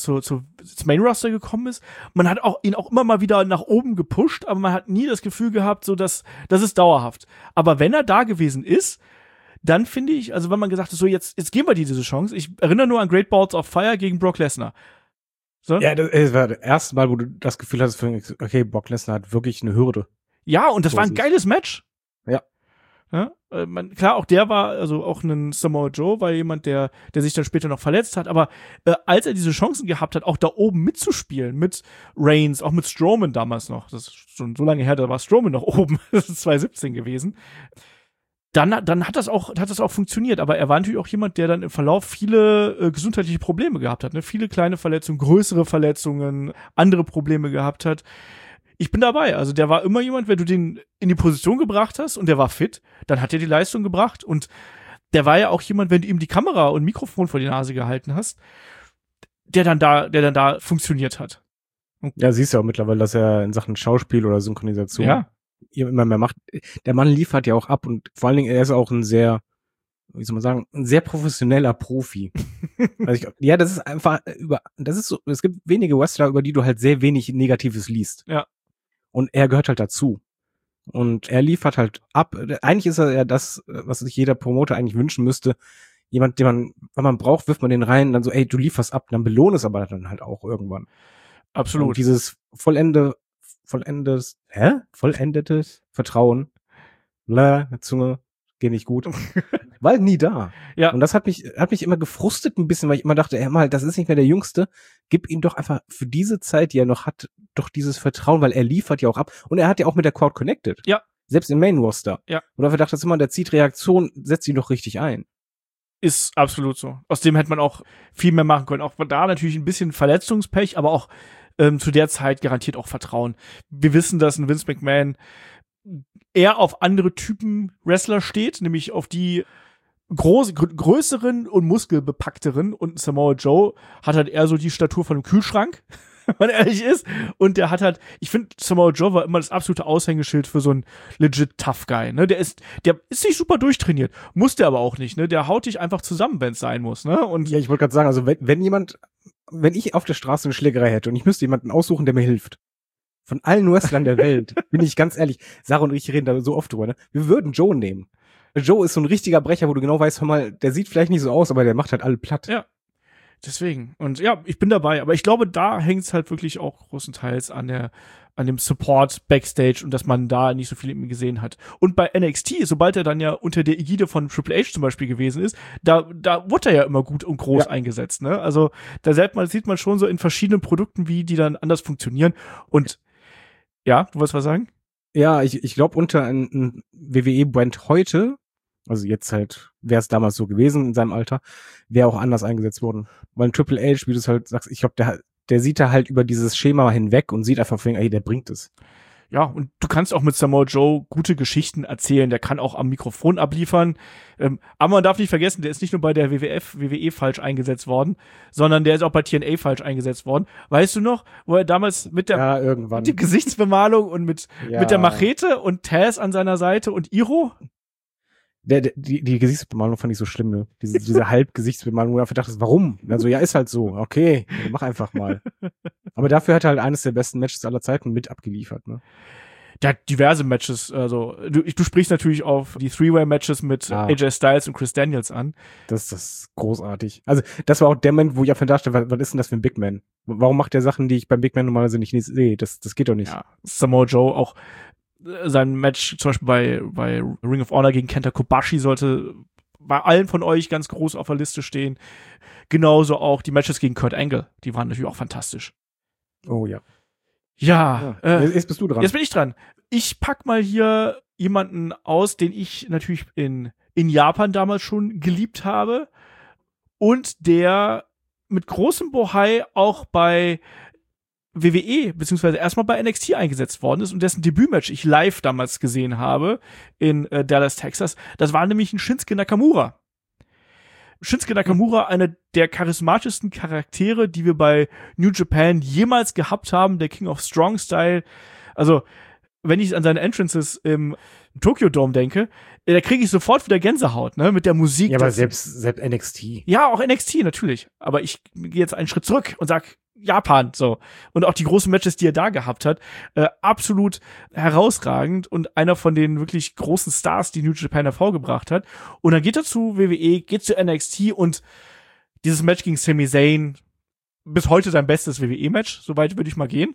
Main Roster gekommen ist, man hat ihn auch immer mal wieder nach oben gepusht, aber man hat nie das Gefühl gehabt, so dass das ist dauerhaft. Aber wenn er da gewesen ist, dann finde ich, also wenn man gesagt hat, so jetzt geben wir dir diese Chance. Ich erinnere nur an Great Balls of Fire gegen Brock Lesnar. So? Ja, das war das erste Mal, wo du das Gefühl hattest, okay, Brock Lesnar hat wirklich eine Hürde. Ja, und das war ein geiles Match. Ja. Ja, klar, auch der war, also auch ein Samoa Joe war jemand, der sich dann später noch verletzt hat, aber als er diese Chancen gehabt hat, auch da oben mitzuspielen, mit Reigns, auch mit Strowman damals noch, das ist schon so lange her, da war Strowman noch oben, das ist 2017 gewesen, dann hat das auch funktioniert. Aber er war natürlich auch jemand, der dann im Verlauf viele gesundheitliche Probleme gehabt hat. Ne? Viele kleine Verletzungen, größere Verletzungen, andere Probleme gehabt hat. Ich bin dabei. Also der war immer jemand, wenn du den in die Position gebracht hast und der war fit, dann hat er die Leistung gebracht. Und der war ja auch jemand, wenn du ihm die Kamera und Mikrofon vor die Nase gehalten hast, der dann da funktioniert hat. Ja, siehst du auch mittlerweile, dass er in Sachen Schauspiel oder Synchronisation immer mehr macht. Der Mann liefert ja auch ab und vor allen Dingen, er ist auch ein sehr, wie soll man sagen, ein sehr professioneller Profi. Also das ist einfach das ist so, es gibt wenige Wrestler, über die du halt sehr wenig Negatives liest. Ja. Und er gehört halt dazu. Und er liefert halt ab. Eigentlich ist er ja das, was sich jeder Promoter eigentlich wünschen müsste. Jemand, wenn man braucht, wirft man den rein, dann so, ey, du lieferst ab, dann belohn es aber dann halt auch irgendwann. Absolut. Und dieses vollendetes Vertrauen, Zunge, geht nicht gut, war halt nie da. Ja. Und das hat mich immer gefrustet ein bisschen, weil ich immer dachte, ey, mal, das ist nicht mehr der Jüngste, gib ihm doch einfach für diese Zeit, die er noch hat, doch dieses Vertrauen, weil er liefert ja auch ab. Und er hat ja auch mit der Crowd connected. Ja. Selbst im Main Roster. Ja. Und dafür dachte ich immer, der zieht Reaktion, setzt ihn doch richtig ein. Ist absolut so. Aus dem hätte man auch viel mehr machen können. Auch da natürlich ein bisschen Verletzungspech, aber auch zu der Zeit garantiert auch Vertrauen. Wir wissen, dass ein Vince McMahon eher auf andere Typen Wrestler steht, nämlich auf die größeren und muskelbepackteren, und Samoa Joe hat halt eher so die Statur von einem Kühlschrank, wenn man ehrlich ist, und der hat halt, ich finde, Samoa Joe war immer das absolute Aushängeschild für so einen legit Tough Guy, ne, der ist nicht super durchtrainiert, muss der aber auch nicht, ne, der haut dich einfach zusammen, wenn es sein muss, ne, und ja, ich wollte gerade sagen, also wenn ich auf der Straße eine Schlägerei hätte und ich müsste jemanden aussuchen, der mir hilft, von allen Wrestlern der Welt, bin ich ganz ehrlich, Sarah und ich reden da so oft drüber, ne? Wir würden Joe nehmen. Joe ist so ein richtiger Brecher, wo du genau weißt, hör mal, der sieht vielleicht nicht so aus, aber der macht halt alle platt. Ja, deswegen. Und ja, ich bin dabei. Aber ich glaube, da hängt es halt wirklich auch großenteils an dem Support Backstage und dass man da nicht so viel in ihm gesehen hat. Und bei NXT, sobald er dann ja unter der Ägide von Triple H zum Beispiel gewesen ist, da wurde er ja immer gut und groß eingesetzt, ne? Also da sieht man schon so in verschiedenen Produkten, wie die dann anders funktionieren. Und ja, du wolltest was sagen? Ja, ich glaube, unter ein WWE-Brand heute, also jetzt halt, wäre es damals so gewesen in seinem Alter, wäre auch anders eingesetzt worden. Weil ein Triple H, wie du es halt sagst, ich glaube, der sieht da halt über dieses Schema hinweg und sieht einfach, ey, der bringt es. Ja, und du kannst auch mit Samoa Joe gute Geschichten erzählen. Der kann auch am Mikrofon abliefern. Aber man darf nicht vergessen, der ist nicht nur bei der WWE falsch eingesetzt worden, sondern der ist auch bei TNA falsch eingesetzt worden. Weißt du noch, wo er damals mit der die Gesichtsbemalung und mit der Machete und Taz an seiner Seite und Iro? Die Gesichtsbemalung fand ich so schlimm, ne? Diese Halbgesichtsbemalung, wo du einfach dachtest, warum? Also, ja, ist halt so. Okay, mach einfach mal. Aber dafür hat er halt eines der besten Matches aller Zeiten mit abgeliefert, ne? Der hat diverse Matches, also du sprichst natürlich auf die Three-Way-Matches mit AJ Styles und Chris Daniels an. Das ist großartig. Also, das war auch der Moment, wo ich einfach dachte, was ist denn das für ein Big Man? Warum macht der Sachen, die ich beim Big Man normalerweise nicht sehe? Das geht doch nicht. Ja, Samoa Joe auch sein Match zum Beispiel bei Ring of Honor gegen Kenta Kobashi sollte bei allen von euch ganz groß auf der Liste stehen. Genauso auch die Matches gegen Kurt Angle, die waren natürlich auch fantastisch. Oh ja. Ja. Jetzt bist du dran. Jetzt bin ich dran. Ich pack mal hier jemanden aus, den ich natürlich in Japan damals schon geliebt habe und der mit großem Bohai auch bei WWE, beziehungsweise erstmal bei NXT eingesetzt worden ist und dessen Debütmatch ich live damals gesehen habe in Dallas, Texas. Das war nämlich ein Shinsuke Nakamura. Shinsuke Nakamura, einer der charismatischsten Charaktere, die wir bei New Japan jemals gehabt haben, der King of Strong Style. Also, wenn ich an seine Entrances im Tokyo Dome denke, da kriege ich sofort wieder Gänsehaut, ne, mit der Musik. Ja, aber selbst NXT. Ja, auch NXT, natürlich. Aber ich gehe jetzt einen Schritt zurück und sag Japan, so. Und auch die großen Matches, die er da gehabt hat, absolut herausragend und einer von den wirklich großen Stars, die New Japan hervorgebracht hat. Und dann geht er zu WWE, geht zu NXT und dieses Match gegen Sami Zayn, bis heute sein bestes WWE-Match, soweit würde ich mal gehen.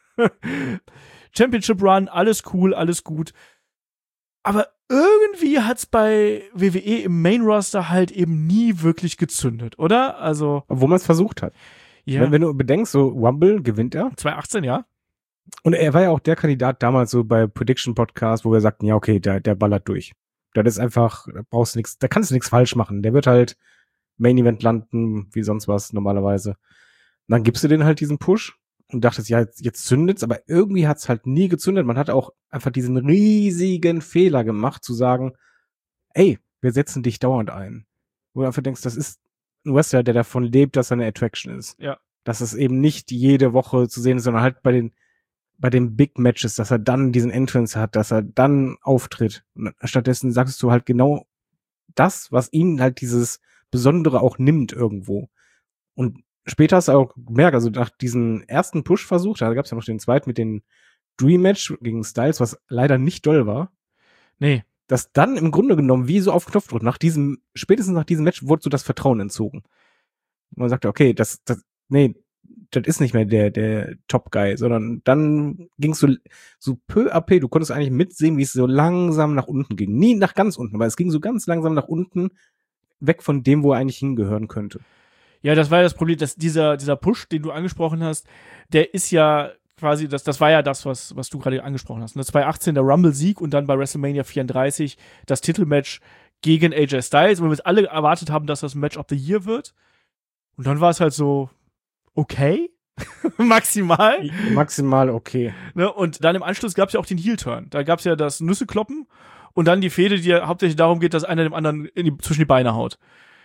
Championship Run, alles cool, alles gut. Aber irgendwie hat's bei WWE im Main Roster halt eben nie wirklich gezündet, oder? Also, wo man es versucht hat. Ja. Wenn du bedenkst, so Rumble gewinnt er. 2018, ja. Und er war ja auch der Kandidat damals so bei Prediction Podcast, wo wir sagten, ja, okay, der ballert durch. Das ist einfach, da kannst du nichts falsch machen. Der wird halt Main Event landen, wie sonst was normalerweise. Und dann gibst du den halt diesen Push und dachtest, ja, jetzt zündet's, aber irgendwie hat's halt nie gezündet. Man hat auch einfach diesen riesigen Fehler gemacht, zu sagen, ey, wir setzen dich dauernd ein. Wo du einfach denkst, das ist ein Wrestler, der davon lebt, dass er eine Attraction ist. Ja. Dass es eben nicht jede Woche zu sehen ist, sondern halt bei den Big Matches, dass er dann diesen Entrance hat, dass er dann auftritt. Und stattdessen sagst du halt genau das, was ihn halt dieses Besondere auch nimmt irgendwo. Und später hast du auch gemerkt, also nach diesem ersten Push-Versuch, da gab es ja noch den zweiten mit dem Dream-Match gegen Styles, was leider nicht doll war. Nee. Dass dann im Grunde genommen wie so auf Knopfdruck, spätestens nach diesem Match wurde so das Vertrauen entzogen. Und man sagte, okay, das ist nicht mehr der Top-Guy, sondern dann ging's so peu à peu, du konntest eigentlich mitsehen, wie es so langsam nach unten ging. Nie nach ganz unten, aber es ging so ganz langsam nach unten, weg von dem, wo er eigentlich hingehören könnte. Ja, das war ja das Problem, dass dieser Push, den du angesprochen hast, der ist ja quasi, das war ja das, was du gerade angesprochen hast. 2018 der Rumble-Sieg und dann bei WrestleMania 34 das Titelmatch gegen AJ Styles, wo wir alle erwartet haben, dass das Match of the Year wird. Und dann war es halt so, okay, maximal. Maximal okay. Ne? Und dann im Anschluss gab es ja auch den Heel-Turn. Da gab es ja das Nüssekloppen und dann die Fehde, die ja hauptsächlich darum geht, dass einer dem anderen zwischen die Beine haut.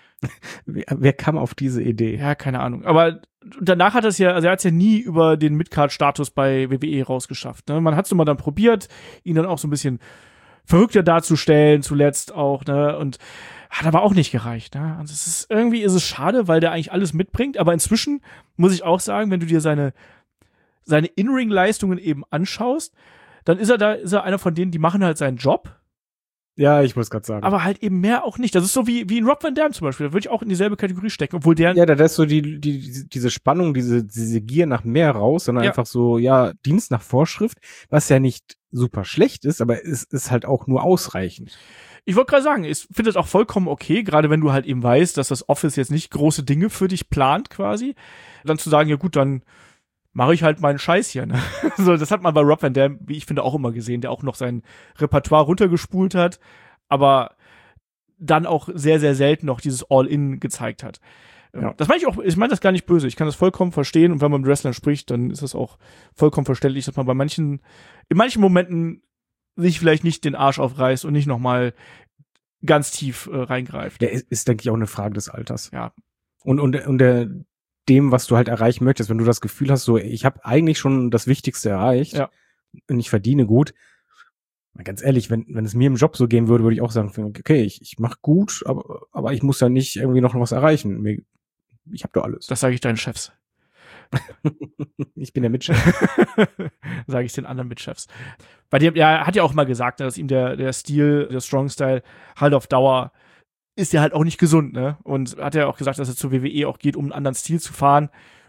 Wer kam auf diese Idee? Ja, keine Ahnung. Aber danach hat er hat's ja nie über den Midcard-Status bei WWE rausgeschafft. Ne? Man hat es immer dann probiert, ihn dann auch so ein bisschen verrückter darzustellen, zuletzt auch, ne? Und hat aber auch nicht gereicht, ne? Also irgendwie ist es schade, weil der eigentlich alles mitbringt, aber inzwischen muss ich auch sagen, wenn du dir seine In-Ring-Leistungen eben anschaust, dann ist er einer von denen, die machen halt seinen Job. Ja, ich muss gerade sagen. Aber halt eben mehr auch nicht. Das ist so wie ein Rob Van Dam zum Beispiel. Da würde ich auch in dieselbe Kategorie stecken, obwohl der. Ja, da ist so diese Spannung, diese Gier nach mehr raus, sondern einfach so, ja, Dienst nach Vorschrift, was ja nicht super schlecht ist, aber es ist halt auch nur ausreichend. Ich wollte gerade sagen, ich finde das auch vollkommen okay, gerade wenn du halt eben weißt, dass das Office jetzt nicht große Dinge für dich plant quasi, dann zu sagen, ja gut, dann mache ich halt meinen Scheiß hier. Ne? So, das hat man bei Rob Van Dam, wie ich finde, auch immer gesehen, der auch noch sein Repertoire runtergespult hat, aber dann auch sehr, sehr selten noch dieses All-In gezeigt hat. Ja. Das meine ich auch, ich meine das gar nicht böse, ich kann das vollkommen verstehen und wenn man mit Wrestlern spricht, dann ist das auch vollkommen verständlich, dass man in manchen Momenten sich vielleicht nicht den Arsch aufreißt und nicht nochmal ganz tief reingreift. Der ist, denke ich, auch eine Frage des Alters. Ja. Und dem, was du halt erreichen möchtest, wenn du das Gefühl hast, so, ich habe eigentlich schon das Wichtigste erreicht und ich verdiene gut. Mal ganz ehrlich, wenn es mir im Job so gehen würde, würde ich auch sagen, okay, ich mache gut, aber ich muss ja nicht irgendwie noch was erreichen. Ich habe doch alles. Das sage ich deinen Chefs. Ich bin der Mitchef. Sage ich den anderen Mitchefs. Bei dem, er hat ja auch mal gesagt, dass ihm der Stil, der Strong Style halt auf Dauer ist ja halt auch nicht gesund, ne? Und hat ja auch gesagt, dass er zur WWE auch geht, um einen anderen Stil zu fahren.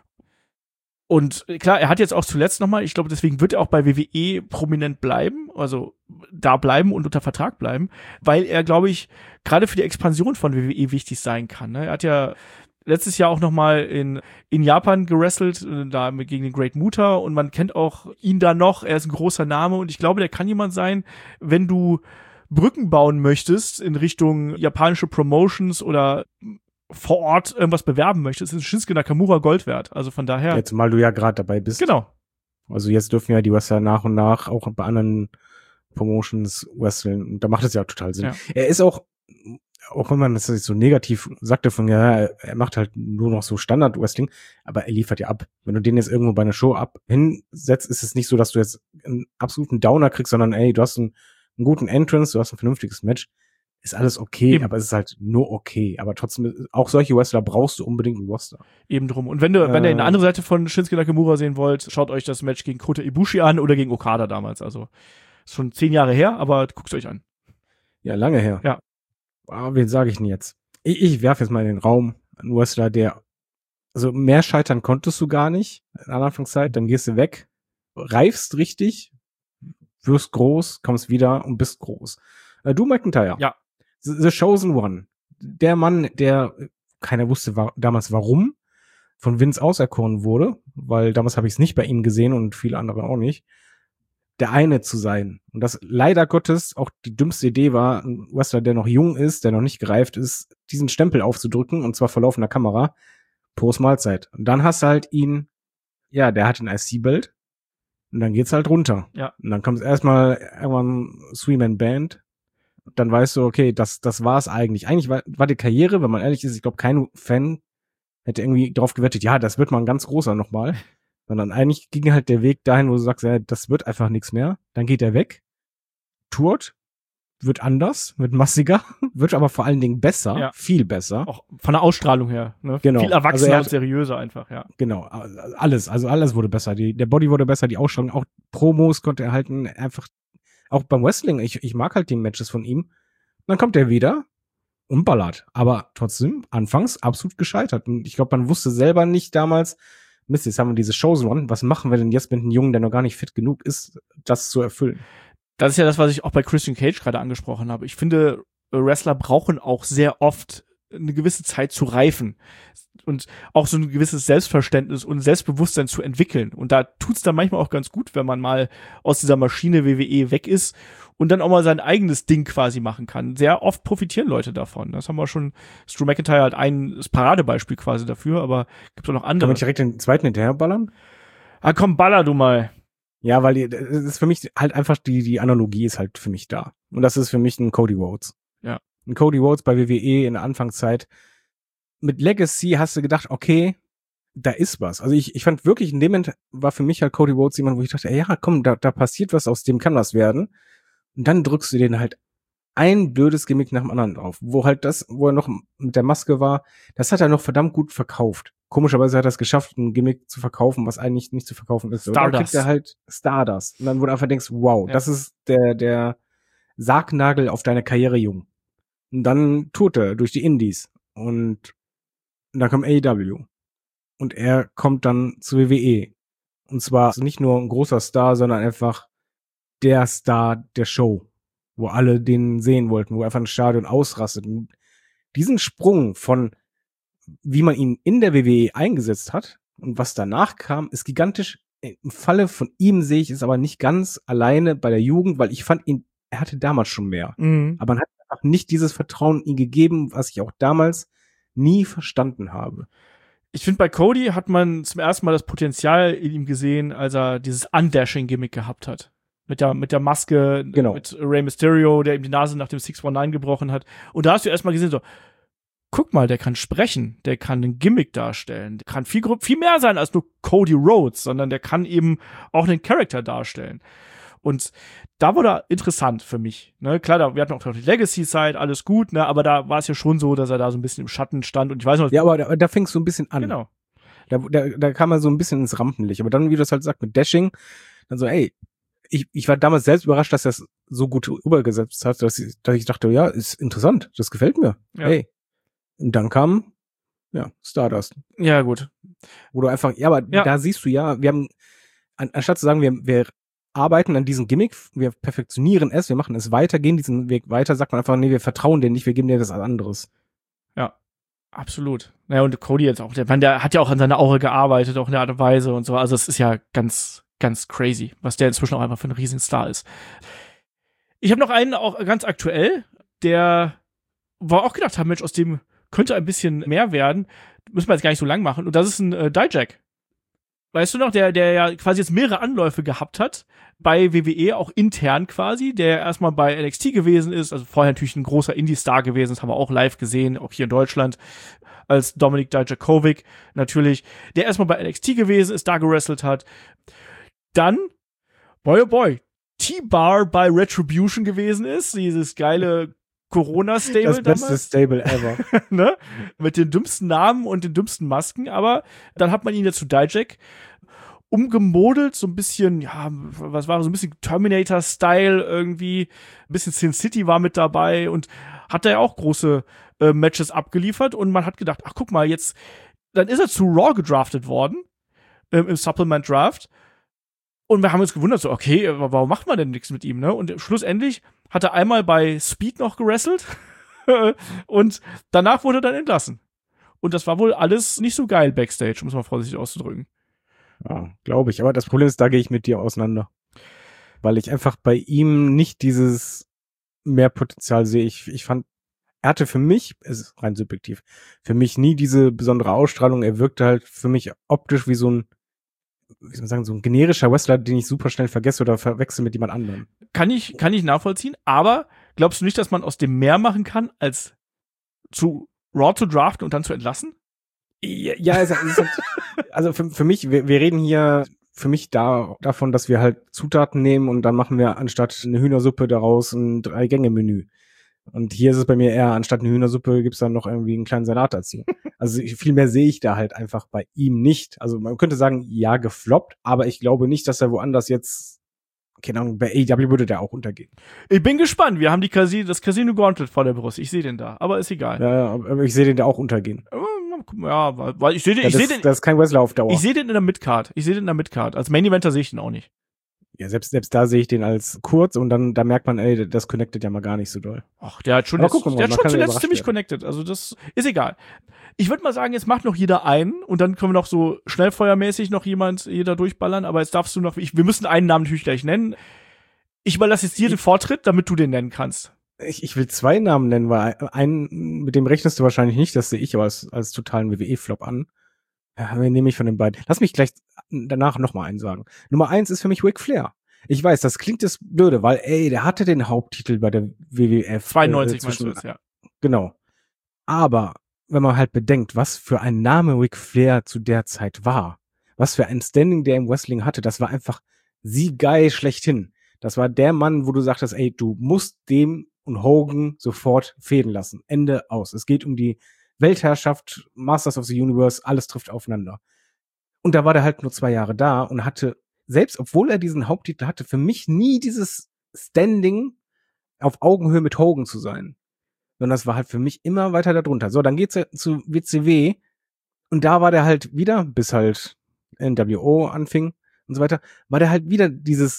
Und klar, er hat jetzt auch zuletzt nochmal, ich glaube, deswegen wird er auch bei WWE prominent bleiben, also da bleiben und unter Vertrag bleiben, weil er, glaube ich, gerade für die Expansion von WWE wichtig sein kann. Ne? Er hat ja letztes Jahr auch nochmal in Japan gewrestelt, da gegen den Great Muta und man kennt auch ihn da noch, er ist ein großer Name und ich glaube, der kann jemand sein, wenn du Brücken bauen möchtest in Richtung japanische Promotions oder vor Ort irgendwas bewerben möchtest, ist Shinsuke Nakamura Gold wert. Also von daher. Jetzt mal du ja gerade dabei bist. Genau. Also jetzt dürfen ja die Wrestler nach und nach auch bei anderen Promotions wresteln. Und da macht es ja total Sinn. Ja. Er ist auch wenn man das so negativ sagte, von ja, er macht halt nur noch so Standard-Wrestling, aber er liefert ja ab. Wenn du den jetzt irgendwo bei einer Show hinsetzt, ist es nicht so, dass du jetzt einen absoluten Downer kriegst, sondern ey, du hast einen guten Entrance, du hast ein vernünftiges Match. Ist alles okay, aber es ist halt nur okay. Aber trotzdem, auch solche Wrestler brauchst du unbedingt im Roster. Eben drum. Und wenn ihr eine andere Seite von Shinsuke Nakamura sehen wollt, schaut euch das Match gegen Kota Ibushi an oder gegen Okada damals. Also, ist schon 10 Jahre her, aber guckt euch an. Ja, lange her. Ja. Aber wen sage ich denn jetzt? Ich werfe jetzt mal in den Raum. Ein Wrestler, also mehr scheitern konntest du gar nicht, in der Anfangszeit, dann gehst du weg, reifst richtig, wirst groß, kommst wieder und bist groß. Drew McIntyre. Ja. The Chosen One. Der Mann, der keiner wusste damals warum, von Vince auserkoren wurde, weil damals habe ich es nicht bei ihm gesehen und viele andere auch nicht. der eine zu sein. Und das leider Gottes auch die dümmste Idee war, ein Wrestler, der noch jung ist, der noch nicht gereift ist, diesen Stempel aufzudrücken, und zwar vor laufender Kamera, Post Mahlzeit. Und dann hast du halt ihn, ja, der hat ein IC-Belt, und dann geht's halt runter. Ja. Und dann kommt erstmal irgendwann Three-Man-Band, dann weißt du, okay, das war's eigentlich. Eigentlich war die Karriere, wenn man ehrlich ist, ich glaube, kein Fan hätte irgendwie drauf gewettet, ja, das wird mal ein ganz großer nochmal. Sondern eigentlich ging halt der Weg dahin, wo du sagst, ja, das wird einfach nichts mehr. Dann geht er weg, tourt, wird anders, wird massiger, wird aber vor allen Dingen besser, viel besser. Auch von der Ausstrahlung her, ne? Genau. Viel erwachsener und seriöser einfach, ja. Genau, alles wurde besser. Der Body wurde besser, die Ausstrahlung, auch Promos konnte er halten, einfach, auch beim Wrestling, ich mag halt die Matches von ihm. Dann kommt er wieder und ballert. Aber trotzdem, anfangs absolut gescheitert. Und ich glaube, man wusste selber nicht damals, Mist, jetzt haben wir diese Chosen, was machen wir denn jetzt mit einem Jungen, der noch gar nicht fit genug ist, das zu erfüllen? Das ist ja das, was ich auch bei Christian Cage gerade angesprochen habe. Ich finde, Wrestler brauchen auch sehr oft eine gewisse Zeit zu reifen und auch so ein gewisses Selbstverständnis und Selbstbewusstsein zu entwickeln. Und da tut's dann manchmal auch ganz gut, wenn man mal aus dieser Maschine WWE weg ist und dann auch mal sein eigenes Ding quasi machen kann. Sehr oft profitieren Leute davon. Das haben wir schon, Drew McIntyre hat das Paradebeispiel quasi dafür, aber gibt auch noch andere. Kann man direkt den zweiten hinterherballern? Ah, komm, baller du mal. Ja, weil das ist für mich halt einfach die Analogie ist halt für mich da. Und das ist für mich ein Cody Rhodes. Ja. Ein Cody Rhodes bei WWE in der Anfangszeit. Mit Legacy hast du gedacht, okay, da ist was. Also ich fand wirklich, in dem Moment war für mich halt Cody Rhodes jemand, wo ich dachte, ey, ja, komm, da passiert was, aus dem kann was werden. Und dann drückst du den halt ein blödes Gimmick nach dem anderen drauf. Wo er noch mit der Maske war, das hat er noch verdammt gut verkauft. Komischerweise hat er es geschafft, ein Gimmick zu verkaufen, was eigentlich nicht zu verkaufen ist. Und dann kriegt er halt Stardust. Und dann, wo du einfach denkst, wow, das ist der Sargnagel auf deine Karriere, Jung. Und dann tourt er durch die Indies. Und dann kommt AEW. Und er kommt dann zu WWE. Und zwar nicht nur ein großer Star, sondern einfach der Star der Show, wo alle den sehen wollten, wo einfach ein Stadion ausrastet. Und diesen Sprung von, wie man ihn in der WWE eingesetzt hat und was danach kam, ist gigantisch. Im Falle von ihm sehe ich es aber nicht ganz alleine bei der Jugend, weil ich fand ihn, er hatte damals schon mehr. Mhm. Aber man hat einfach nicht dieses Vertrauen in ihn gegeben, was ich auch damals nie verstanden habe. Ich finde, bei Cody hat man zum ersten Mal das Potenzial in ihm gesehen, als er dieses Undashing-Gimmick gehabt hat. Mit der Maske, genau. Mit Rey Mysterio, der ihm die Nase nach dem 619 gebrochen hat. Und da hast du erstmal gesehen, so, guck mal, der kann sprechen, der kann ein Gimmick darstellen, der kann viel mehr sein als nur Cody Rhodes, sondern der kann eben auch einen Charakter darstellen. Und da wurde er interessant für mich. Ne? Klar, wir hatten auch die Legacy-Side, alles gut, ne? Aber da war es ja schon so, dass er da so ein bisschen im Schatten stand. Und ich weiß noch, ja, aber da fing es so ein bisschen an. Genau. Da kam er so ein bisschen ins Rampenlicht. Aber dann, wie du das halt sagst, mit Dashing, dann so, ey, ich war damals selbst überrascht, dass er es so gut übergesetzt hat, dass ich dachte, ja, ist interessant, das gefällt mir. Ja. Hey. Und dann kam, ja, Stardust. Ja, gut. Wo du einfach, ja, aber da siehst du ja, wir haben, anstatt zu sagen, wir arbeiten an diesem Gimmick, wir perfektionieren es, wir machen es weiter, gehen diesen Weg weiter, sagt man einfach, nee, wir vertrauen denen nicht, wir geben dir das anderes. Ja, absolut. Naja, und Cody jetzt auch, der hat ja auch an seiner Aura gearbeitet, auch in der Art und Weise und so, also es ist ja ganz crazy, was der inzwischen auch einfach für ein Riesenstar ist. Ich habe noch einen auch ganz aktuell, der war auch gedacht haben, Mensch, aus dem könnte ein bisschen mehr werden, müssen wir jetzt gar nicht so lang machen, und das ist ein Dijak. Weißt du noch, der ja quasi jetzt mehrere Anläufe gehabt hat, bei WWE, auch intern quasi, der erstmal bei NXT gewesen ist, also vorher natürlich ein großer Indie-Star gewesen, das haben wir auch live gesehen, auch hier in Deutschland, als Dominik Dijakovic natürlich, der erstmal bei NXT gewesen ist, da gewrestelt hat. Dann, boy, T-Bar bei Retribution gewesen ist, dieses geile Corona-Stable damals. Das beste Stable ever. Ne? Mit den dümmsten Namen und den dümmsten Masken, aber dann hat man ihn ja zu Dijak umgemodelt, so ein bisschen, ja, was war so ein bisschen Terminator-Style irgendwie, ein bisschen Sin City war mit dabei und hat da ja auch große Matches abgeliefert und man hat gedacht, ach guck mal, jetzt, dann ist er zu Raw gedraftet worden, im Supplement Draft. Und wir haben uns gewundert, so, okay, warum macht man denn nichts mit ihm, ne? Und schlussendlich hat er einmal bei Speed noch gewrestelt und danach wurde er dann entlassen. Und das war wohl alles nicht so geil Backstage, um es mal vorsichtig auszudrücken. Ja, glaube ich. Aber das Problem ist, da gehe ich mit dir auseinander. weil ich einfach bei ihm nicht dieses mehr Potenzial sehe. Ich fand, er hatte für mich, es ist rein subjektiv, für mich nie diese besondere Ausstrahlung. Er wirkte halt für mich optisch wie so ein, wie soll man sagen, so ein generischer Wrestler, den ich super schnell vergesse oder verwechsel mit jemand anderem. Kann ich nachvollziehen, aber glaubst du nicht, dass man aus dem mehr machen kann, als zu Raw zu draften und dann zu entlassen? Ja, es ist halt, also für mich, wir reden hier für mich davon, dass wir halt Zutaten nehmen und dann machen wir anstatt eine Hühnersuppe daraus ein 3-Gänge-Menü. Und hier ist es bei mir eher, anstatt eine Hühnersuppe gibt's dann noch irgendwie einen kleinen Salat dazu. Also viel mehr sehe ich da halt einfach bei ihm nicht. Also man könnte sagen, ja, gefloppt, aber ich glaube nicht, dass er woanders jetzt, keine Ahnung, bei AEW würde der auch untergehen. Ich bin gespannt. Wir haben das Casino Gauntlet vor der Brust. Ich sehe den da, aber ist egal. Ja, aber ich sehe den da auch untergehen. Ja, weil ich sehe den. Das ist kein Wrestler auf Dauer. Ich sehe den in der Midcard. Als Main Eventer sehe ich den auch nicht. Ja, selbst da sehe ich den als kurz und dann da merkt man, ey, das connectet ja mal gar nicht so doll. Ach, der hat schon zuletzt ziemlich connected. Also das ist egal. Ich würde mal sagen, jetzt macht noch jeder einen und dann können wir noch so schnellfeuermäßig noch jeder durchballern, aber jetzt darfst du noch, wir müssen einen Namen natürlich gleich nennen. Ich überlasse jetzt dir den Vortritt, damit du den nennen kannst. Ich will 2 Namen nennen, weil einen, mit dem rechnest du wahrscheinlich nicht, das sehe ich aber als totalen WWE-Flop an. Ja, wen nehme ich von den beiden? Lass mich gleich danach nochmal einen sagen. Nummer 1 ist für mich Ric Flair. Ich weiß, das klingt jetzt blöde, weil, der hatte den Haupttitel bei der WWF. 92 meinst du das, ja. Genau. Aber wenn man halt bedenkt, was für ein Name Ric Flair zu der Zeit war, was für ein Standing der im Wrestling hatte, das war einfach Siegeil schlechthin. Das war der Mann, wo du sagtest, ey, du musst dem und Hogan sofort fäden lassen. Ende aus. Es geht um die Weltherrschaft, Masters of the Universe, alles trifft aufeinander. Und da war der halt nur 2 Jahre da und hatte, selbst obwohl er diesen Haupttitel hatte, für mich nie dieses Standing auf Augenhöhe mit Hogan zu sein. Sondern das war halt für mich immer weiter darunter. So, dann geht's ja zu WCW und da war der halt wieder, bis halt NWO anfing und so weiter, war der halt wieder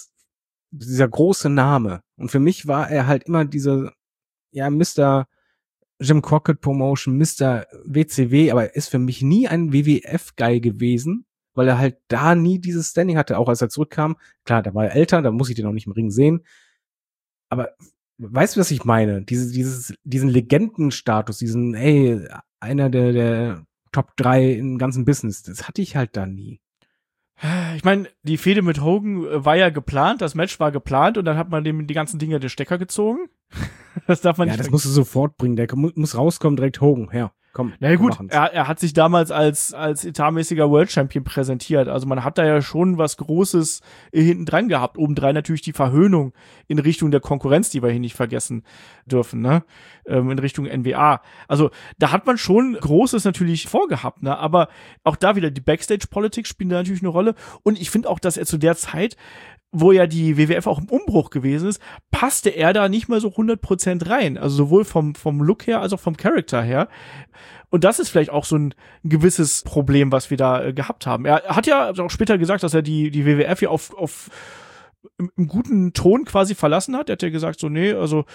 dieser große Name. Und für mich war er halt immer dieser, ja, Mr. Jim Crockett Promotion, Mr. WCW, aber er ist für mich nie ein WWF-Guy gewesen, weil er halt da nie dieses Standing hatte, auch als er zurückkam. Klar, da war er älter, da muss ich den auch nicht im Ring sehen. Aber weißt du, was ich meine? Diesen Legendenstatus, hey, einer der Top 3 im ganzen Business, das hatte ich halt da nie. Ich meine, die Fehde mit Hogan war ja geplant, das Match war geplant und dann hat man dem die ganzen Dinger den Stecker gezogen. Das darf man nicht. Ja, das musst du sofort bringen. Der muss rauskommen, direkt Hogan. Ja, komm. Na ja, gut, er hat sich damals als etatmäßiger World Champion präsentiert. Also man hat da ja schon was Großes hinten dran gehabt. Obendrein natürlich die Verhöhnung in Richtung der Konkurrenz, die wir hier nicht vergessen dürfen, ne? In Richtung NWA. Also da hat man schon Großes natürlich vorgehabt, ne? Aber auch da wieder die Backstage-Politik spielt da natürlich eine Rolle. Und ich finde auch, dass er zu der Zeit, wo ja die WWF auch im Umbruch gewesen ist, passte er da nicht mehr so 100% rein. Also sowohl vom Look her als auch vom Charakter her. Und das ist vielleicht auch so ein gewisses Problem, was wir da gehabt haben. Er hat ja auch später gesagt, dass er die WWF ja auf im guten Ton quasi verlassen hat. Er hat ja gesagt so, nee, also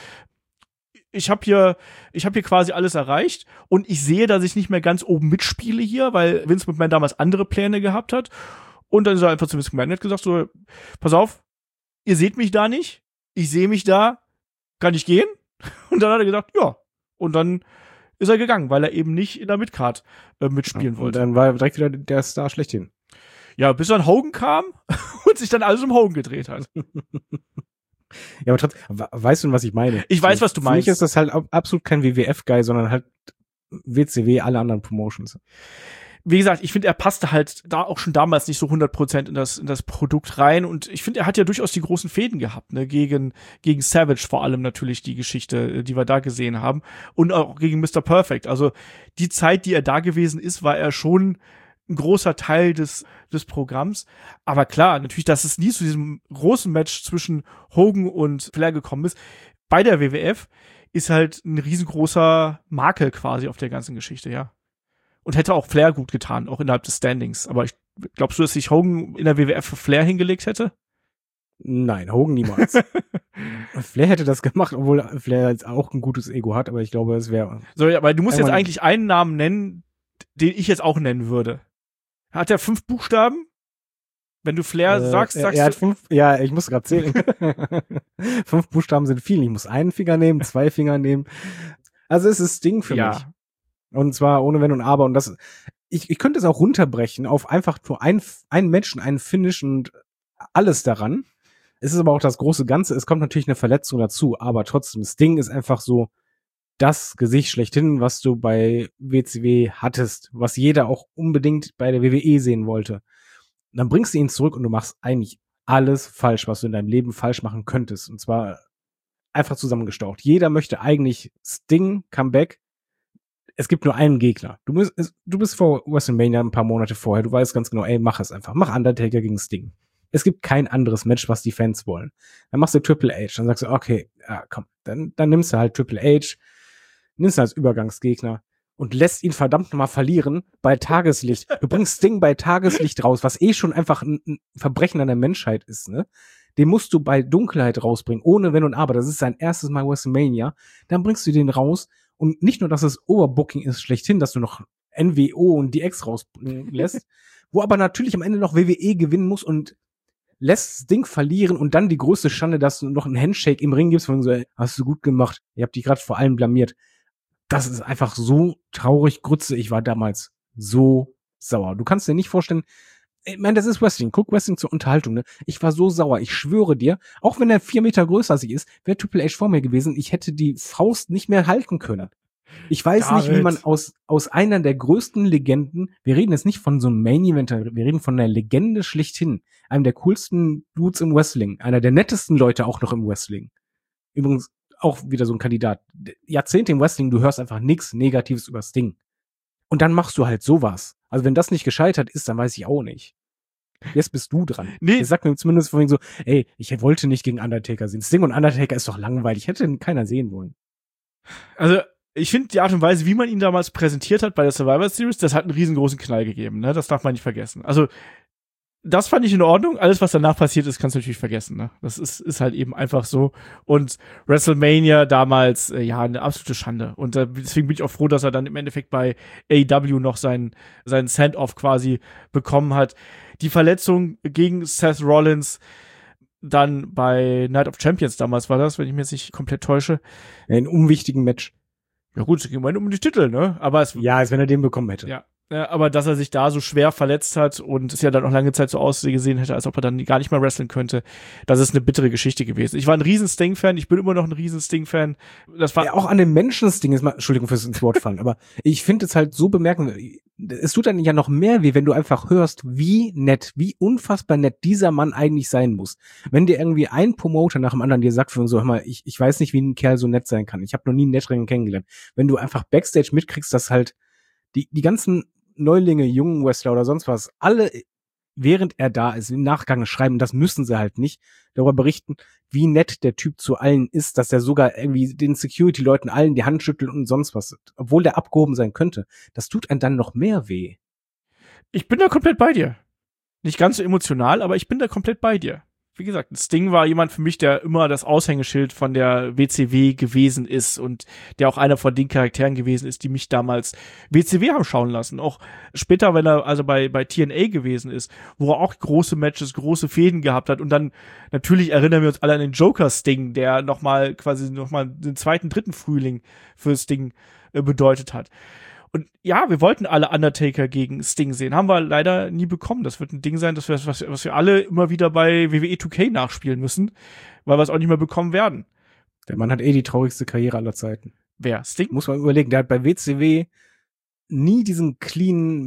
ich habe hier quasi alles erreicht und ich sehe, dass ich nicht mehr ganz oben mitspiele hier, weil Vince McMahon damals andere Pläne gehabt hat. Und dann ist er einfach zu Vince McMahon, hat gesagt so, pass auf, ihr seht mich da nicht, ich sehe mich da, kann ich gehen? Und dann hat er gesagt, ja. Und dann ist er gegangen, weil er eben nicht in der Midcard mitspielen wollte. Und dann war er direkt wieder der Star schlechthin. Ja, bis dann Hogan kam und sich dann alles um Hogan gedreht hat. Ja, aber trotzdem, weißt du, was ich meine? Ich weiß, was du meinst. Für mich ist das halt absolut kein WWF-Guy, sondern halt WCW, alle anderen Promotions. Wie gesagt, ich finde, er passte halt da auch schon damals nicht so 100% in das Produkt rein und ich finde, er hat ja durchaus die großen Fäden gehabt, ne, gegen Savage vor allem natürlich die Geschichte, die wir da gesehen haben und auch gegen Mr. Perfect. Also die Zeit, die er da gewesen ist, war er schon ein großer Teil des Programms. Aber klar, natürlich, dass es nie zu diesem großen Match zwischen Hogan und Flair gekommen ist, bei der WWF ist halt ein riesengroßer Makel quasi auf der ganzen Geschichte, ja. Und hätte auch Flair gut getan, auch innerhalb des Standings. Aber glaubst du, dass sich Hogan in der WWF für Flair hingelegt hätte? Nein, Hogan niemals. Flair hätte das gemacht, obwohl Flair jetzt auch ein gutes Ego hat, aber ich glaube, es wäre... So, aber du musst jetzt eigentlich einen Namen nennen, den ich jetzt auch nennen würde. Hat er 5 Buchstaben? Wenn du Flair sagst er du... hat 5, ja, ich muss gerade zählen. 5 Buchstaben sind viel. Ich muss einen Finger nehmen, 2 Finger nehmen. Also es ist Sting für mich. Und zwar ohne Wenn und Aber. Und das, ich könnte es auch runterbrechen auf einfach nur einen Menschen, einen Finish und alles daran. Es ist aber auch das große Ganze. Es kommt natürlich eine Verletzung dazu, aber trotzdem, Sting ist einfach so das Gesicht schlechthin, was du bei WCW hattest, was jeder auch unbedingt bei der WWE sehen wollte. Und dann bringst du ihn zurück und du machst eigentlich alles falsch, was du in deinem Leben falsch machen könntest. Und zwar einfach zusammengestaucht. Jeder möchte eigentlich Sting, Comeback. Es gibt nur einen Gegner. Du bist vor WrestleMania ein paar Monate vorher. Du weißt ganz genau, ey, mach es einfach. Mach Undertaker gegen Sting. Es gibt kein anderes Match, was die Fans wollen. Dann machst du Triple H. Dann sagst du, okay, ja, komm, dann nimmst du halt Triple H, nimmst du als Übergangsgegner und lässt ihn verdammt nochmal verlieren bei Tageslicht. Du bringst Sting bei Tageslicht raus, was schon einfach ein Verbrechen an der Menschheit ist, ne? Den musst du bei Dunkelheit rausbringen, ohne Wenn und Aber. Das ist sein erstes Mal WrestleMania. Dann bringst du den raus und nicht nur, dass es Overbooking ist schlechthin, dass du noch NWO und DX rausbringen lässt, wo aber natürlich am Ende noch WWE gewinnen muss und lässt Sting verlieren und dann die größte Schande, dass du noch einen Handshake im Ring gibst, von so, ey, hast du gut gemacht. Ihr habt dich gerade vor allem blamiert. Das ist einfach so traurig, Grütze. Ich war damals so sauer. Du kannst dir nicht vorstellen, ich meine, das ist Wrestling. Guck Wrestling zur Unterhaltung, ne? Ich war so sauer. Ich schwöre dir, auch wenn er 4 Meter größer als ich ist, wäre Triple H vor mir gewesen. Ich hätte die Faust nicht mehr halten können. Ich weiß nicht, wie man aus einer der größten Legenden, wir reden jetzt nicht von so einem Main-Eventer, wir reden von einer Legende schlechthin, einem der coolsten Dudes im Wrestling, einer der nettesten Leute auch noch im Wrestling. Übrigens auch wieder so ein Kandidat. Jahrzehnte im Wrestling, du hörst einfach nichts Negatives über Sting. Und dann machst du halt sowas. Also wenn das nicht gescheitert ist, dann weiß ich auch nicht. Jetzt bist du dran. Nee. Sag mir zumindest vorhin so, ey, ich wollte nicht gegen Undertaker sehen. Sting und Undertaker ist doch langweilig. Hätte keiner sehen wollen. Also, ich finde die Art und Weise, wie man ihn damals präsentiert hat bei der Survivor Series, das hat einen riesengroßen Knall gegeben, ne? Das darf man nicht vergessen. Also, das fand ich in Ordnung. Alles, was danach passiert ist, kannst du natürlich vergessen, ne? Das ist halt eben einfach so. Und WrestleMania damals, ja, eine absolute Schande. Und deswegen bin ich auch froh, dass er dann im Endeffekt bei AEW noch seinen Send-Off quasi bekommen hat. Die Verletzung gegen Seth Rollins dann bei Night of Champions damals war das, wenn ich mich jetzt nicht komplett täusche. Ein unwichtigen Match. Ja gut, es ging um die Titel, ne? Aber als wenn er den bekommen hätte. Ja. Aber dass er sich da so schwer verletzt hat und es ja dann auch lange Zeit so ausgesehen hätte, als ob er dann gar nicht mehr wrestlen könnte, das ist eine bittere Geschichte gewesen. Ich war ein riesen Sting-Fan, ich bin immer noch ein riesen Sting-Fan. Das war ja, auch an den Menschen Sting ist mal, Entschuldigung fürs ins Wort fallen, aber ich finde es halt so bemerkenswert. Es tut dann ja noch mehr weh, wenn du einfach hörst, wie nett, wie unfassbar nett dieser Mann eigentlich sein muss. Wenn dir irgendwie ein Promoter nach dem anderen dir sagt, so, hör mal, ich weiß nicht, wie ein Kerl so nett sein kann. Ich habe noch nie einen Netteren kennengelernt. Wenn du einfach Backstage mitkriegst, dass halt die ganzen Neulinge, jungen Wrestler oder sonst was, alle, während er da ist, im Nachgang schreiben, das müssen sie halt nicht, darüber berichten, wie nett der Typ zu allen ist, dass er sogar irgendwie den Security-Leuten allen die Hand schüttelt und sonst was, obwohl der abgehoben sein könnte. Das tut einem dann noch mehr weh. Ich bin da komplett bei dir. Nicht ganz so emotional, aber ich bin da komplett bei dir. Wie gesagt, Sting war jemand für mich, der immer das Aushängeschild von der WCW gewesen ist und der auch einer von den Charakteren gewesen ist, die mich damals WCW haben schauen lassen. Auch später, wenn er also bei TNA gewesen ist, wo er auch große Matches, große Fäden gehabt hat und dann natürlich erinnern wir uns alle an den Joker Sting, der nochmal den zweiten, dritten Frühling für Sting bedeutet hat. Und ja, wir wollten alle Undertaker gegen Sting sehen. Haben wir leider nie bekommen. Das wird ein Ding sein, was wir alle immer wieder bei WWE 2K nachspielen müssen, weil wir es auch nicht mehr bekommen werden. Der Mann hat die traurigste Karriere aller Zeiten. Wer? Sting? Muss man überlegen. Der hat bei WCW nie diesen clean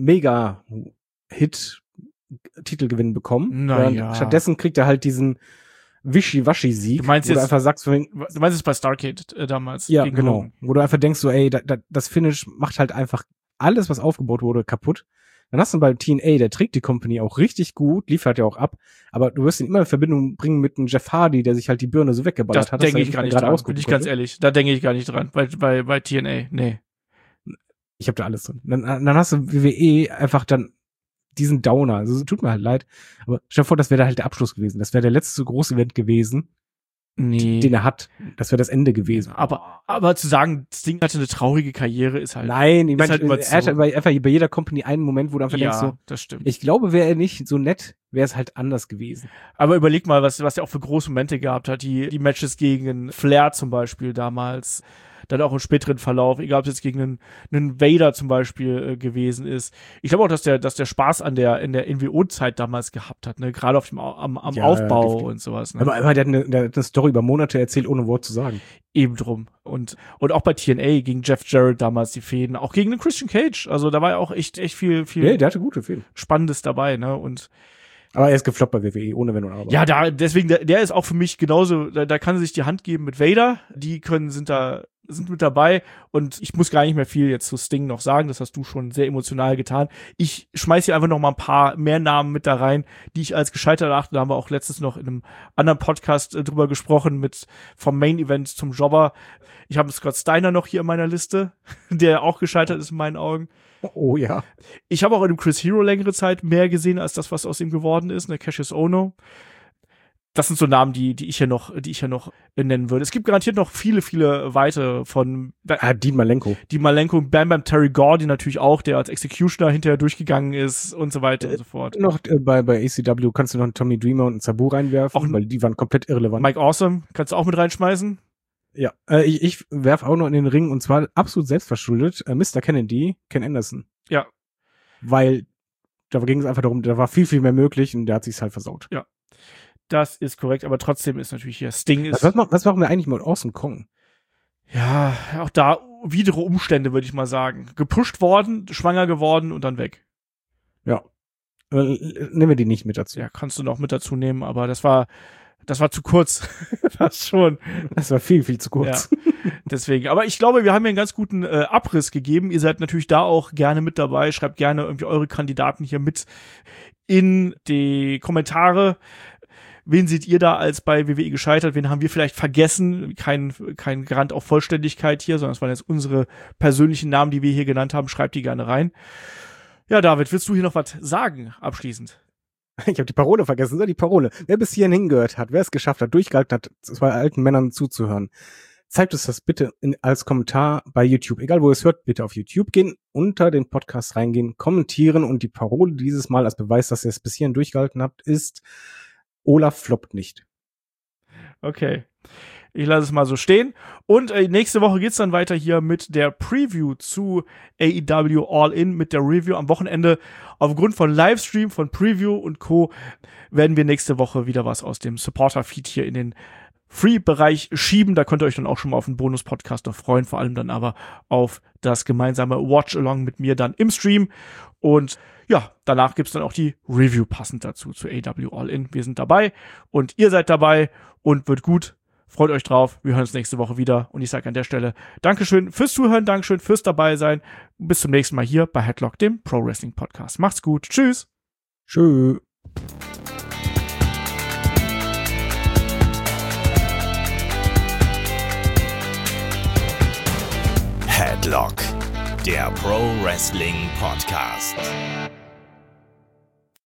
Mega-Hit-Titelgewinn bekommen. Naja. Stattdessen kriegt er halt diesen Wischi-Waschi-Sieg. Du meinst jetzt, einfach sagst, du meinst es bei Starrcade damals? Ja, genau. Hogan. Wo du einfach denkst so, ey, das Finish macht halt einfach alles, was aufgebaut wurde, kaputt. Dann hast du bei TNA, der trägt die Company auch richtig gut, liefert ja auch ab, aber du wirst ihn immer in Verbindung bringen mit einem Jeff Hardy, der sich halt die Birne so weggeballert hat. Das denke ich gar nicht dran, bin ich ganz ehrlich. Da denke ich gar nicht dran, bei TNA, nee. Ich habe da alles drin. Dann hast du WWE einfach dann diesen Downer. Also tut mir halt leid. Aber stell dir vor, das wäre halt der Abschluss gewesen. Das wäre der letzte große Event gewesen. den er hat. Das wäre das Ende gewesen. Aber zu sagen, Sting hatte eine traurige Karriere, ist halt. Nein, ich meine, halt er hatte einfach bei jeder Company einen Moment, wo du einfach denkst so, das stimmt. Ich glaube, wäre er nicht so nett, wäre es halt anders gewesen. Aber überleg mal, was er auch für große Momente gehabt hat. Die Matches gegen Flair zum Beispiel damals. Dann auch im späteren Verlauf, egal ob es jetzt gegen einen Vader zum Beispiel gewesen ist. Ich glaube auch, dass der Spaß in der NWO-Zeit damals gehabt hat, ne? Gerade am Aufbau und sowas. Ne? Aber der hat eine Story über Monate erzählt, ohne Wort zu sagen. Eben drum. Und auch bei TNA gegen Jeff Jarrett damals die Fäden, auch gegen den Christian Cage. Also da war ja auch echt viel Ja, der hatte gute Fäden. Spannendes dabei, ne? Aber er ist gefloppt bei WWE, ohne Wenn und Aber. Ja, deswegen, der ist auch für mich genauso, da kann er sich die Hand geben mit Vader. Die sind mit dabei und ich muss gar nicht mehr viel jetzt zu Sting noch sagen, das hast du schon sehr emotional getan. Ich schmeiß hier einfach noch mal ein paar mehr Namen mit da rein, die ich als gescheitert erachte. Da haben wir auch letztens noch in einem anderen Podcast drüber gesprochen, vom Main Event zum Jobber. Ich habe Scott Steiner noch hier in meiner Liste, der auch gescheitert ist in meinen Augen. Oh ja. Ich habe auch in dem Chris Hero längere Zeit mehr gesehen, als das, was aus ihm geworden ist, ne, Cassius Ohno. Das sind so Namen, die ich ja noch nennen würde. Es gibt garantiert noch viele weitere von Dean Malenko. Bam Bam Terry Gordy natürlich auch, der als Executioner hinterher durchgegangen ist und so weiter und so fort. Noch bei ACW kannst du noch einen Tommy Dreamer und einen Sabu reinwerfen, weil die waren komplett irrelevant. Mike Awesome kannst du auch mit reinschmeißen. Ja, ich werf auch noch in den Ring und zwar absolut selbstverschuldet, Mr. Kennedy, Ken Anderson. Ja. Weil da ging es einfach darum, da war viel mehr möglich und der hat sich's halt versaut. Ja. Das ist korrekt, aber trotzdem ist natürlich hier Sting ist. Was machen wir eigentlich mit Awesome Kong? Ja, auch da widere Umstände, würde ich mal sagen. Gepusht worden, schwanger geworden und dann weg. Ja. Nehmen wir die nicht mit dazu. Ja, kannst du noch mit dazu nehmen, aber das war zu kurz. Das schon. Das war viel zu kurz. Ja, deswegen. Aber ich glaube, wir haben hier einen ganz guten Abriss gegeben. Ihr seid natürlich da auch gerne mit dabei. Schreibt gerne irgendwie eure Kandidaten hier mit in die Kommentare. Wen seht ihr da als bei WWE gescheitert? Wen haben wir vielleicht vergessen? Kein Garant auf Vollständigkeit hier, sondern es waren jetzt unsere persönlichen Namen, die wir hier genannt haben. Schreibt die gerne rein. Ja, David, willst du hier noch was sagen abschließend? Ich habe die Parole vergessen. Die Parole. Wer bis hierhin hingehört hat, wer es geschafft hat, durchgehalten hat, 2 alten Männern zuzuhören, zeigt uns das bitte als Kommentar bei YouTube. Egal, wo ihr es hört, bitte auf YouTube gehen, unter den Podcast reingehen, kommentieren und die Parole dieses Mal als Beweis, dass ihr es bis hierhin durchgehalten habt, ist: Olaf floppt nicht. Okay. Ich lasse es mal so stehen. Und nächste Woche geht's dann weiter hier mit der Preview zu AEW All In, mit der Review am Wochenende. Aufgrund von Livestream, von Preview und Co. werden wir nächste Woche wieder was aus dem Supporter-Feed hier in den Free-Bereich schieben. Da könnt ihr euch dann auch schon mal auf einen Bonus-Podcast noch freuen. Vor allem dann aber auf das gemeinsame Watch-Along mit mir dann im Stream. Und ja, danach gibt's dann auch die Review passend dazu zu AEW All In. Wir sind dabei und ihr seid dabei und wird gut. Freut euch drauf. Wir hören uns nächste Woche wieder. Und ich sage an der Stelle Dankeschön fürs Zuhören, Dankeschön fürs dabei sein. Bis zum nächsten Mal hier bei Headlock, dem Pro Wrestling Podcast. Macht's gut. Tschüss. Tschö. Headlock, der Pro Wrestling Podcast.